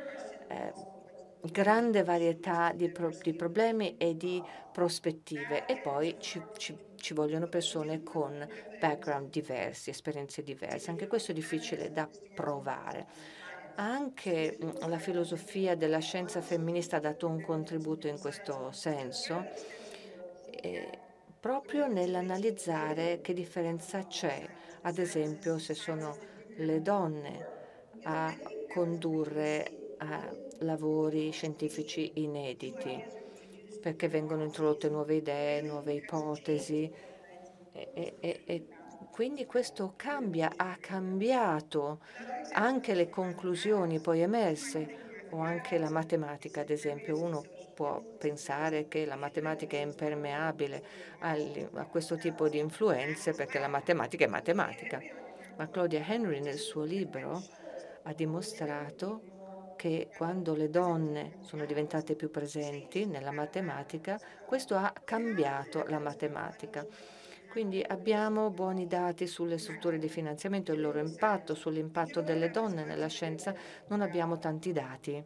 eh, grande varietà di, pro di problemi e di prospettive, e poi ci, ci, ci vogliono persone con background diversi, esperienze diverse. Anche questo è difficile da provare. Anche mh, la filosofia della scienza femminista ha dato un contributo in questo senso, eh, proprio nell'analizzare che differenza c'è, ad esempio, se sono le donne a condurre a lavori scientifici inediti, perché vengono introdotte nuove idee, nuove ipotesi, e, e, e, e quindi questo cambia, ha cambiato anche le conclusioni poi emerse, o anche la matematica, ad esempio. Uno può pensare che la matematica è impermeabile al, a questo tipo di influenze perché la matematica è matematica, ma Claudia Henry nel suo libro ha dimostrato che quando le donne sono diventate più presenti nella matematica, questo ha cambiato la matematica. Quindi abbiamo buoni dati sulle strutture di finanziamento e il loro impatto, sull'impatto delle donne nella scienza. Non abbiamo tanti dati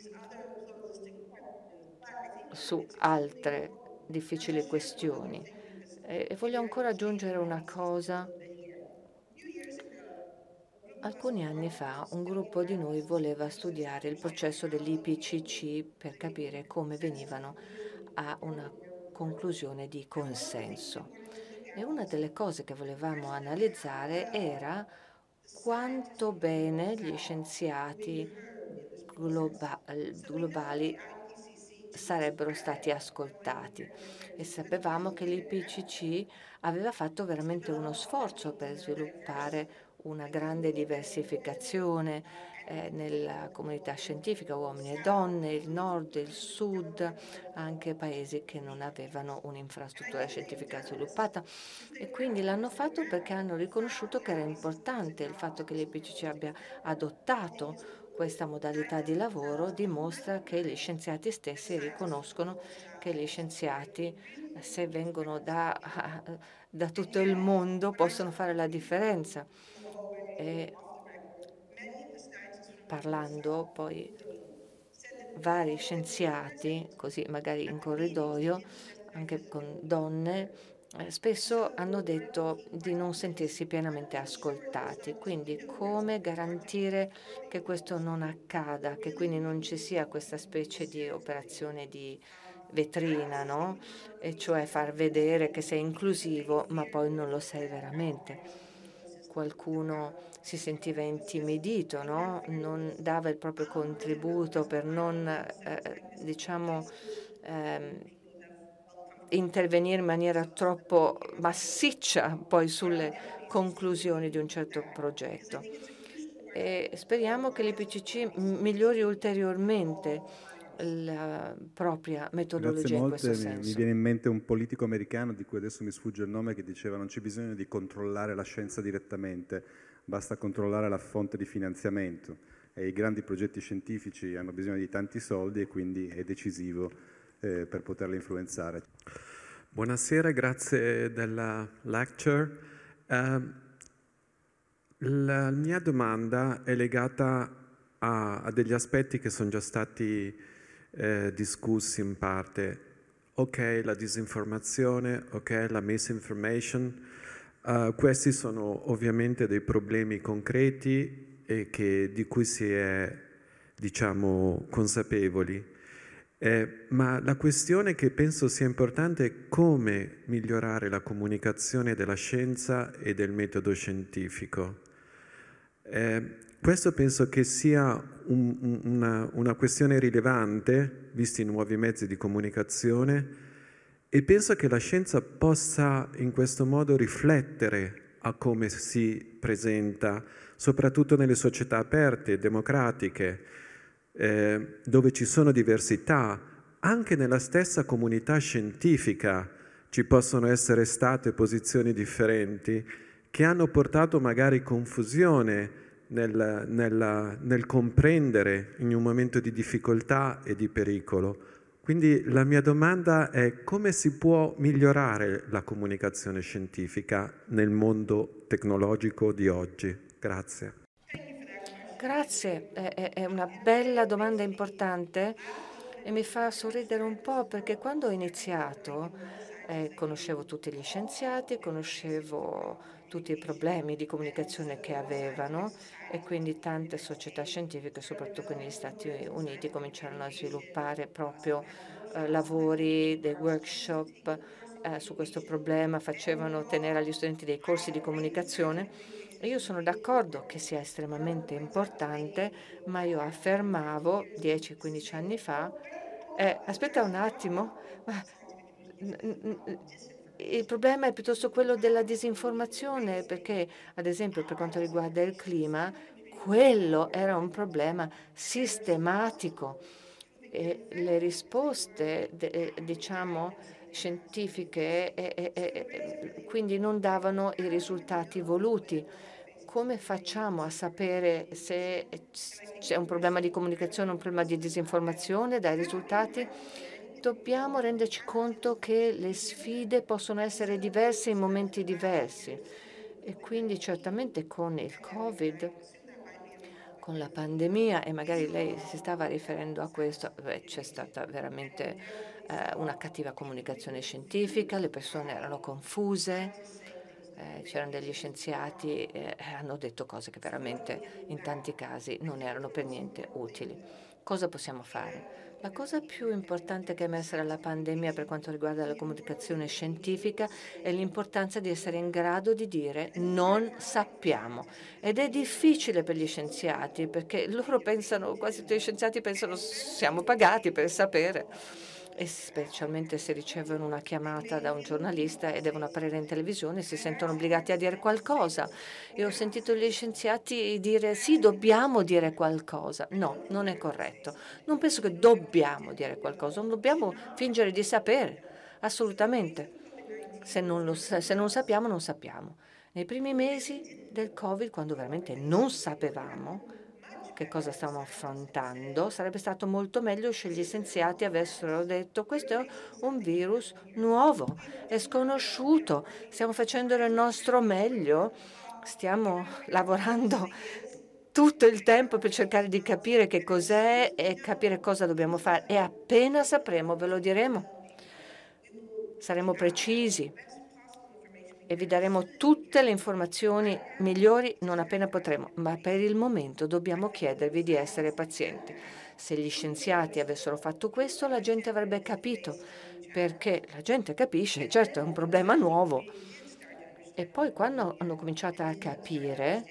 su altre difficili questioni. E, e voglio ancora aggiungere una cosa. Alcuni anni fa un gruppo di noi voleva studiare il processo dell'I P C C per capire come venivano a una conclusione di consenso. E una delle cose che volevamo analizzare era quanto bene gli scienziati globa globali sarebbero stati ascoltati. E sapevamo che l'I P C C aveva fatto veramente uno sforzo per sviluppare una grande diversificazione eh, nella comunità scientifica, uomini e donne, il nord, il sud, anche paesi che non avevano un'infrastruttura scientifica sviluppata. E quindi l'hanno fatto perché hanno riconosciuto che era importante. Il fatto che l'I P C C abbia adottato questa modalità di lavoro dimostra che gli scienziati stessi riconoscono che gli scienziati, se vengono da, da tutto il mondo, possono fare la differenza. E parlando poi vari scienziati, così magari in corridoio, anche con donne, eh, spesso hanno detto di non sentirsi pienamente ascoltati. Quindi come garantire che questo non accada, che quindi non ci sia questa specie di operazione di vetrina, no? E cioè far vedere che sei inclusivo, ma poi non lo sei veramente. Qualcuno si sentiva intimidito, no? Non dava il proprio contributo per non, eh, diciamo, ehm, intervenire in maniera troppo massiccia poi sulle conclusioni di un certo progetto. E speriamo che l'I P C C migliori ulteriormente la propria metodologia in questo Grazie molte, mi, mi senso. viene in mente un politico americano di cui adesso mi sfugge il nome, che diceva: non c'è bisogno di controllare la scienza direttamente, basta controllare la fonte di finanziamento, e i grandi progetti scientifici hanno bisogno di tanti soldi e quindi è decisivo eh, per poterli influenzare. Buonasera, grazie della lecture. Uh, la mia domanda è legata a, a degli aspetti che sono già stati Eh, discussi in parte. Ok, la disinformazione, ok, la misinformation, uh, questi sono ovviamente dei problemi concreti e che, di cui si è, diciamo, consapevoli. Eh, ma la questione che penso sia importante è come migliorare la comunicazione della scienza e del metodo scientifico. Eh, Questo penso che sia un, una, una questione rilevante, visti i nuovi mezzi di comunicazione, e penso che la scienza possa in questo modo riflettere a come si presenta, soprattutto nelle società aperte, democratiche, eh, dove ci sono diversità. Anche nella stessa comunità scientifica ci possono essere state posizioni differenti che hanno portato magari confusione Nel, nel, nel comprendere in un momento di difficoltà e di pericolo. Quindi la mia domanda è: come si può migliorare la comunicazione scientifica nel mondo tecnologico di oggi? Grazie. Grazie, è, è una bella domanda importante e mi fa sorridere un po' perché quando ho iniziato eh, conoscevo tutti gli scienziati, conoscevo tutti i problemi di comunicazione che avevano e quindi tante società scientifiche, soprattutto negli Stati Uniti, cominciarono a sviluppare proprio eh, lavori, dei workshop eh, su questo problema, facevano tenere agli studenti dei corsi di comunicazione. Io sono d'accordo che sia estremamente importante, ma io affermavo dieci quindici anni fa, eh, aspetta un attimo, ma, il problema è piuttosto quello della disinformazione, perché ad esempio per quanto riguarda il clima, quello era un problema sistematico e le risposte, de, diciamo, scientifiche e, e, e, quindi non davano i risultati voluti. Come facciamo a sapere se c'è un problema di comunicazione, un problema di disinformazione dai risultati? Dobbiamo renderci conto che le sfide possono essere diverse in momenti diversi e quindi certamente con il Covid, con la pandemia, e magari lei si stava riferendo a questo, beh, c'è stata veramente eh, una cattiva comunicazione scientifica, le persone erano confuse, eh, c'erano degli scienziati che eh, hanno detto cose che veramente in tanti casi non erano per niente utili. Cosa possiamo fare? La cosa più importante che è emersa dalla pandemia per quanto riguarda la comunicazione scientifica è l'importanza di essere in grado di dire non sappiamo. Ed è difficile per gli scienziati perché loro pensano, quasi tutti gli scienziati pensano siamo pagati per sapere. E specialmente se ricevono una chiamata da un giornalista e devono apparire in televisione, si sentono obbligati a dire qualcosa. Io ho sentito gli scienziati dire sì, dobbiamo dire qualcosa. No, non è corretto. Non penso che dobbiamo dire qualcosa, non dobbiamo fingere di sapere, assolutamente. Se non, lo, se non sappiamo, non sappiamo. Nei primi mesi del Covid, quando veramente non sapevamo che cosa stiamo affrontando, sarebbe stato molto meglio se gli scienziati avessero detto questo è un virus nuovo, è sconosciuto, stiamo facendo il nostro meglio, stiamo lavorando tutto il tempo per cercare di capire che cos'è e capire cosa dobbiamo fare e appena sapremo ve lo diremo. Saremo precisi e vi daremo tutte le informazioni migliori non appena potremo, ma per il momento dobbiamo chiedervi di essere pazienti. Se gli scienziati avessero fatto questo, la gente avrebbe capito, perché la gente capisce, certo è un problema nuovo. E poi quando hanno cominciato a capire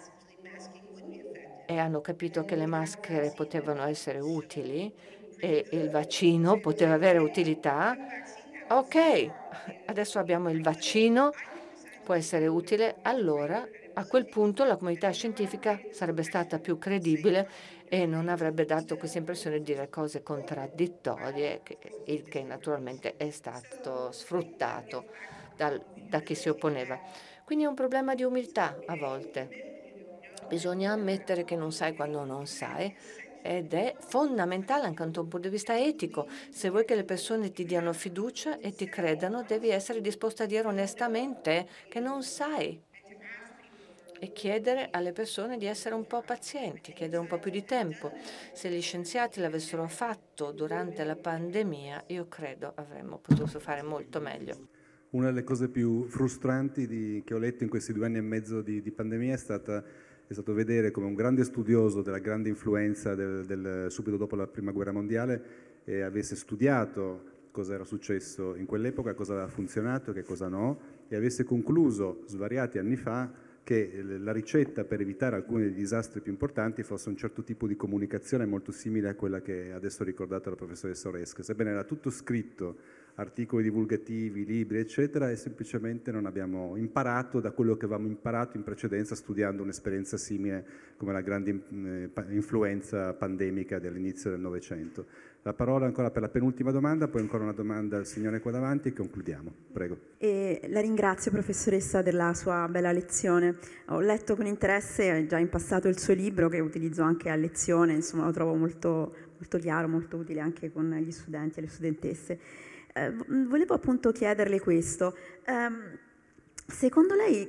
e hanno capito che le maschere potevano essere utili e il vaccino poteva avere utilità, ok, adesso abbiamo il vaccino, può essere utile, allora a quel punto la comunità scientifica sarebbe stata più credibile e non avrebbe dato questa impressione di dire cose contraddittorie, che, il che naturalmente è stato sfruttato dal, da chi si opponeva. Quindi è un problema di umiltà a volte. Bisogna ammettere che non sai quando non sai ed è fondamentale anche da un punto di vista etico. Se vuoi che le persone ti diano fiducia e ti credano, devi essere disposta a dire onestamente che non sai e chiedere alle persone di essere un po' pazienti, chiedere un po' più di tempo. Se gli scienziati l'avessero fatto durante la pandemia, io credo avremmo potuto fare molto meglio. Una delle cose più frustranti di, che ho letto in questi due anni e mezzo di, di pandemia è stata è stato vedere come un grande studioso della grande influenza del, del, subito dopo la Prima Guerra Mondiale eh, avesse studiato cosa era successo in quell'epoca, cosa aveva funzionato e che cosa no, e avesse concluso svariati anni fa che la ricetta per evitare alcuni dei disastri più importanti fosse un certo tipo di comunicazione molto simile a quella che adesso ha ricordato la professoressa Oreskes. Sebbene era tutto scritto, articoli divulgativi, libri, eccetera, e semplicemente non abbiamo imparato da quello che avevamo imparato in precedenza studiando un'esperienza simile come la grande influenza pandemica dell'inizio del Novecento. La parola ancora per la penultima domanda, poi ancora una domanda al signore qua davanti e concludiamo. Prego. E la ringrazio, professoressa, della sua bella lezione. Ho letto con interesse già in passato il suo libro, che utilizzo anche a lezione, insomma lo trovo molto, molto chiaro, molto utile anche con gli studenti e le studentesse. Eh, volevo appunto chiederle questo. Eh, secondo lei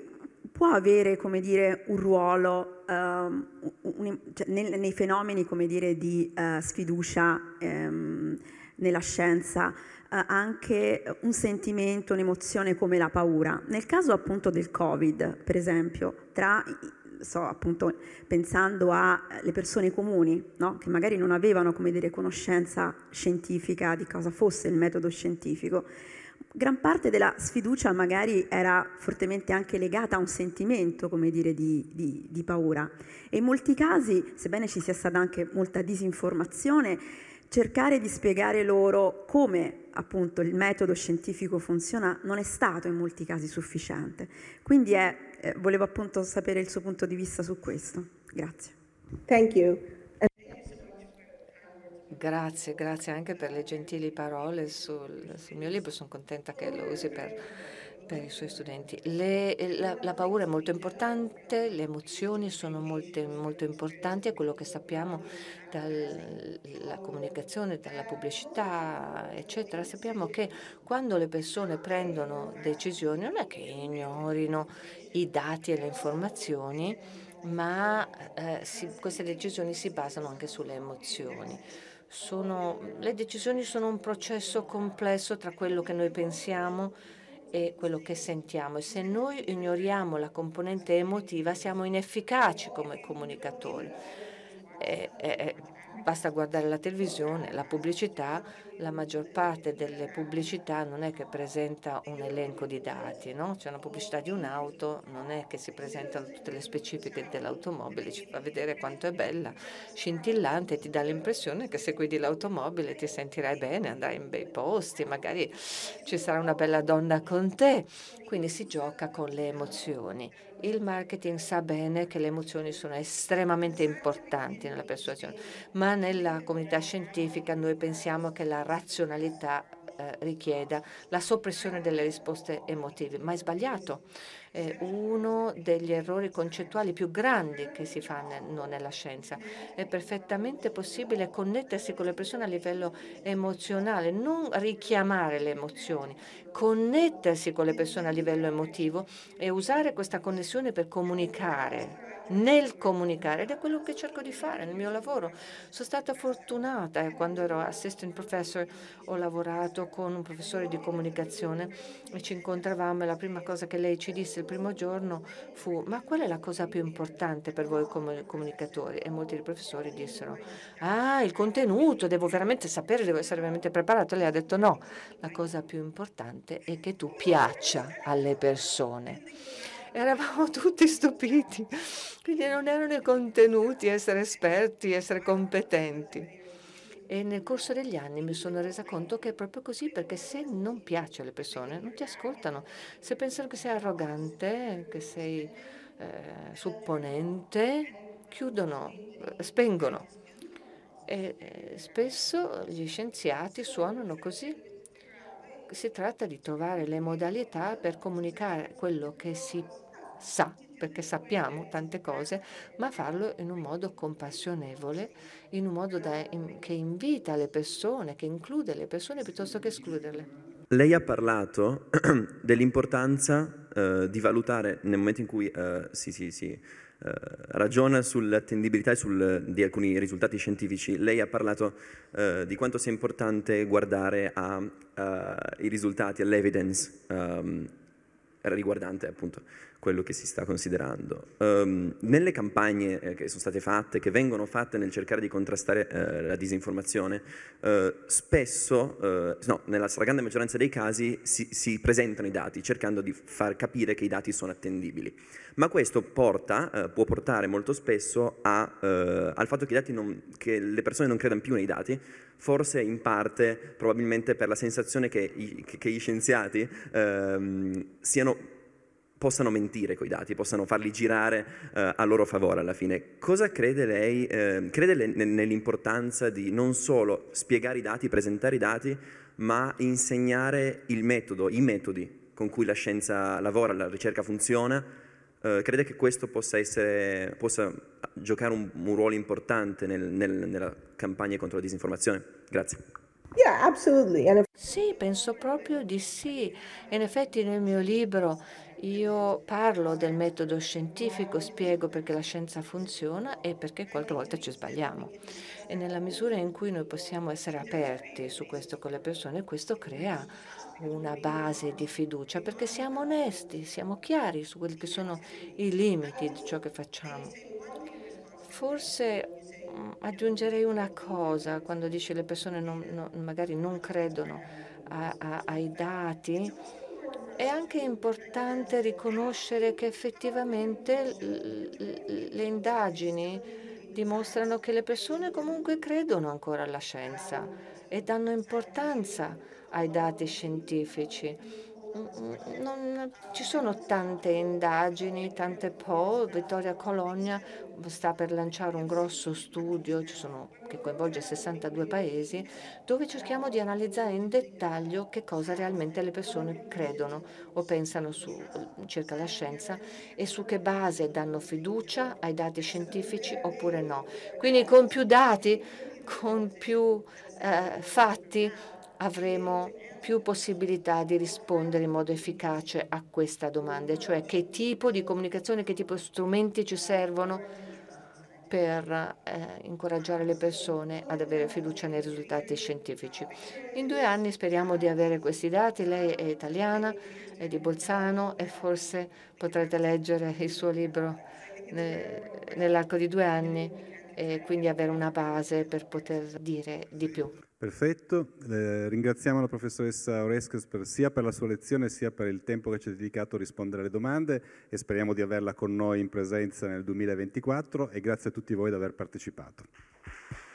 può avere, come dire, un ruolo um, un, cioè, nei, nei fenomeni, come dire, di uh, sfiducia um, nella scienza, uh, anche un sentimento, un'emozione come la paura. Nel caso appunto del Covid, per esempio, tra so appunto pensando alle persone comuni, no? Che magari non avevano, come dire, conoscenza scientifica di cosa fosse il metodo scientifico, gran parte della sfiducia magari era fortemente anche legata a un sentimento, come dire, di, di, di paura. E in molti casi, sebbene ci sia stata anche molta disinformazione, cercare di spiegare loro come appunto il metodo scientifico funziona non è stato in molti casi sufficiente. Quindi è, eh, volevo appunto sapere il suo punto di vista su questo. Grazie. Thank you. Grazie, grazie anche per le gentili parole sul, sul mio libro. Sono contenta che lo usi per, per i suoi studenti. Le, la, la paura è molto importante, le emozioni sono molte, molto importanti, è quello che sappiamo dalla comunicazione, dalla pubblicità, eccetera. Sappiamo che quando le persone prendono decisioni non è che ignorino i dati e le informazioni, ma eh, si, queste decisioni si basano anche sulle emozioni. Sono, le decisioni sono un processo complesso tra quello che noi pensiamo e quello che sentiamo, e se noi ignoriamo la componente emotiva siamo inefficaci come comunicatori. E, e, basta guardare la televisione, la pubblicità, la maggior parte delle pubblicità non è che presenta un elenco di dati, no? C'è una pubblicità di un'auto, non è che si presentano tutte le specifiche dell'automobile, ci fa vedere quanto è bella, scintillante, ti dà l'impressione che se guidi l'automobile ti sentirai bene, andrai in bei posti, magari ci sarà una bella donna con te, quindi si gioca con le emozioni. Il marketing sa bene che le emozioni sono estremamente importanti nella persuasione, ma nella comunità scientifica noi pensiamo che la razionalità eh, richieda la soppressione delle risposte emotive, ma è sbagliato. È uno degli errori concettuali più grandi che si fanno nella scienza. È perfettamente possibile connettersi con le persone a livello emozionale, non richiamare le emozioni, connettersi con le persone a livello emotivo e usare questa connessione per comunicare, nel comunicare, ed è quello che cerco di fare nel mio lavoro. Sono stata fortunata e quando ero assistant professor ho lavorato con un professore di comunicazione e ci incontravamo e la prima cosa che lei ci disse il primo giorno fu: ma qual è la cosa più importante per voi come comunicatori? E molti dei professori dissero: ah, il contenuto, devo veramente sapere, devo essere veramente preparato. Lei ha detto: no, la cosa più importante è che tu piaccia alle persone. Eravamo tutti stupiti, quindi non erano i contenuti, essere esperti, essere competenti. E nel corso degli anni mi sono resa conto che è proprio così, perché se non piace alle persone non ti ascoltano. Se pensano che sei arrogante, che sei eh, supponente, chiudono, eh, spengono. E eh, spesso gli scienziati suonano così. Si tratta di trovare le modalità per comunicare quello che si sa, perché sappiamo tante cose, ma farlo in un modo compassionevole, in un modo da, in, che invita le persone, che include le persone piuttosto che escluderle. Lei ha parlato dell'importanza eh, di valutare nel momento in cui eh, si, si, si eh, ragiona sull'attendibilità e sul, di alcuni risultati scientifici. Lei ha parlato eh, di quanto sia importante guardare ai uh, risultati, all'evidence um, riguardante appunto quello che si sta considerando. Um, nelle campagne eh, che sono state fatte, che vengono fatte nel cercare di contrastare eh, la disinformazione, eh, spesso, eh, no, nella stragrande maggioranza dei casi si, si presentano i dati cercando di far capire che i dati sono attendibili. Ma questo porta, eh, può portare molto spesso a, eh, al fatto che, i dati non, che le persone non credano più nei dati, forse in parte probabilmente per la sensazione che, i, che, che gli scienziati ehm, siano possano mentire coi dati, possano farli girare eh, a loro favore alla fine. Cosa crede lei? Eh, crede le, nell'importanza di non solo spiegare i dati, presentare i dati, ma insegnare il metodo, i metodi con cui la scienza lavora, la ricerca funziona? Eh, crede che questo possa, essere, possa giocare un, un ruolo importante nel, nel, nella campagna contro la disinformazione? Grazie. Yeah, absolutely. And if- Sì, penso proprio di sì. In effetti nel mio libro Io parlo del metodo scientifico, spiego perché la scienza funziona e perché qualche volta ci sbagliamo. E nella misura in cui noi possiamo essere aperti su questo con le persone, questo crea una base di fiducia, perché siamo onesti, siamo chiari su quelli che sono i limiti di ciò che facciamo. Forse mh, aggiungerei una cosa, quando dice le persone non, non, magari non credono a, a, ai dati, è anche importante riconoscere che effettivamente le indagini dimostrano che le persone comunque credono ancora alla scienza e danno importanza ai dati scientifici. Non, ci sono tante indagini, tante P O. Vittoria Cologna sta per lanciare un grosso studio ci sono, che coinvolge sessantadue paesi, dove cerchiamo di analizzare in dettaglio che cosa realmente le persone credono o pensano su, circa la scienza e su che base danno fiducia ai dati scientifici oppure no. Quindi con più dati, con più eh, fatti, avremo più possibilità di rispondere in modo efficace a questa domanda, cioè che tipo di comunicazione, che tipo di strumenti ci servono per eh, incoraggiare le persone ad avere fiducia nei risultati scientifici. In due anni speriamo di avere questi dati. Lei è italiana, è di Bolzano e forse potrete leggere il suo libro ne, nell'arco di due anni e quindi avere una base per poter dire di più. Perfetto, eh, ringraziamo la professoressa Oreskes per, sia per la sua lezione sia per il tempo che ci ha dedicato a rispondere alle domande e speriamo di averla con noi in presenza nel duemilaventiquattro e grazie a tutti voi di aver partecipato.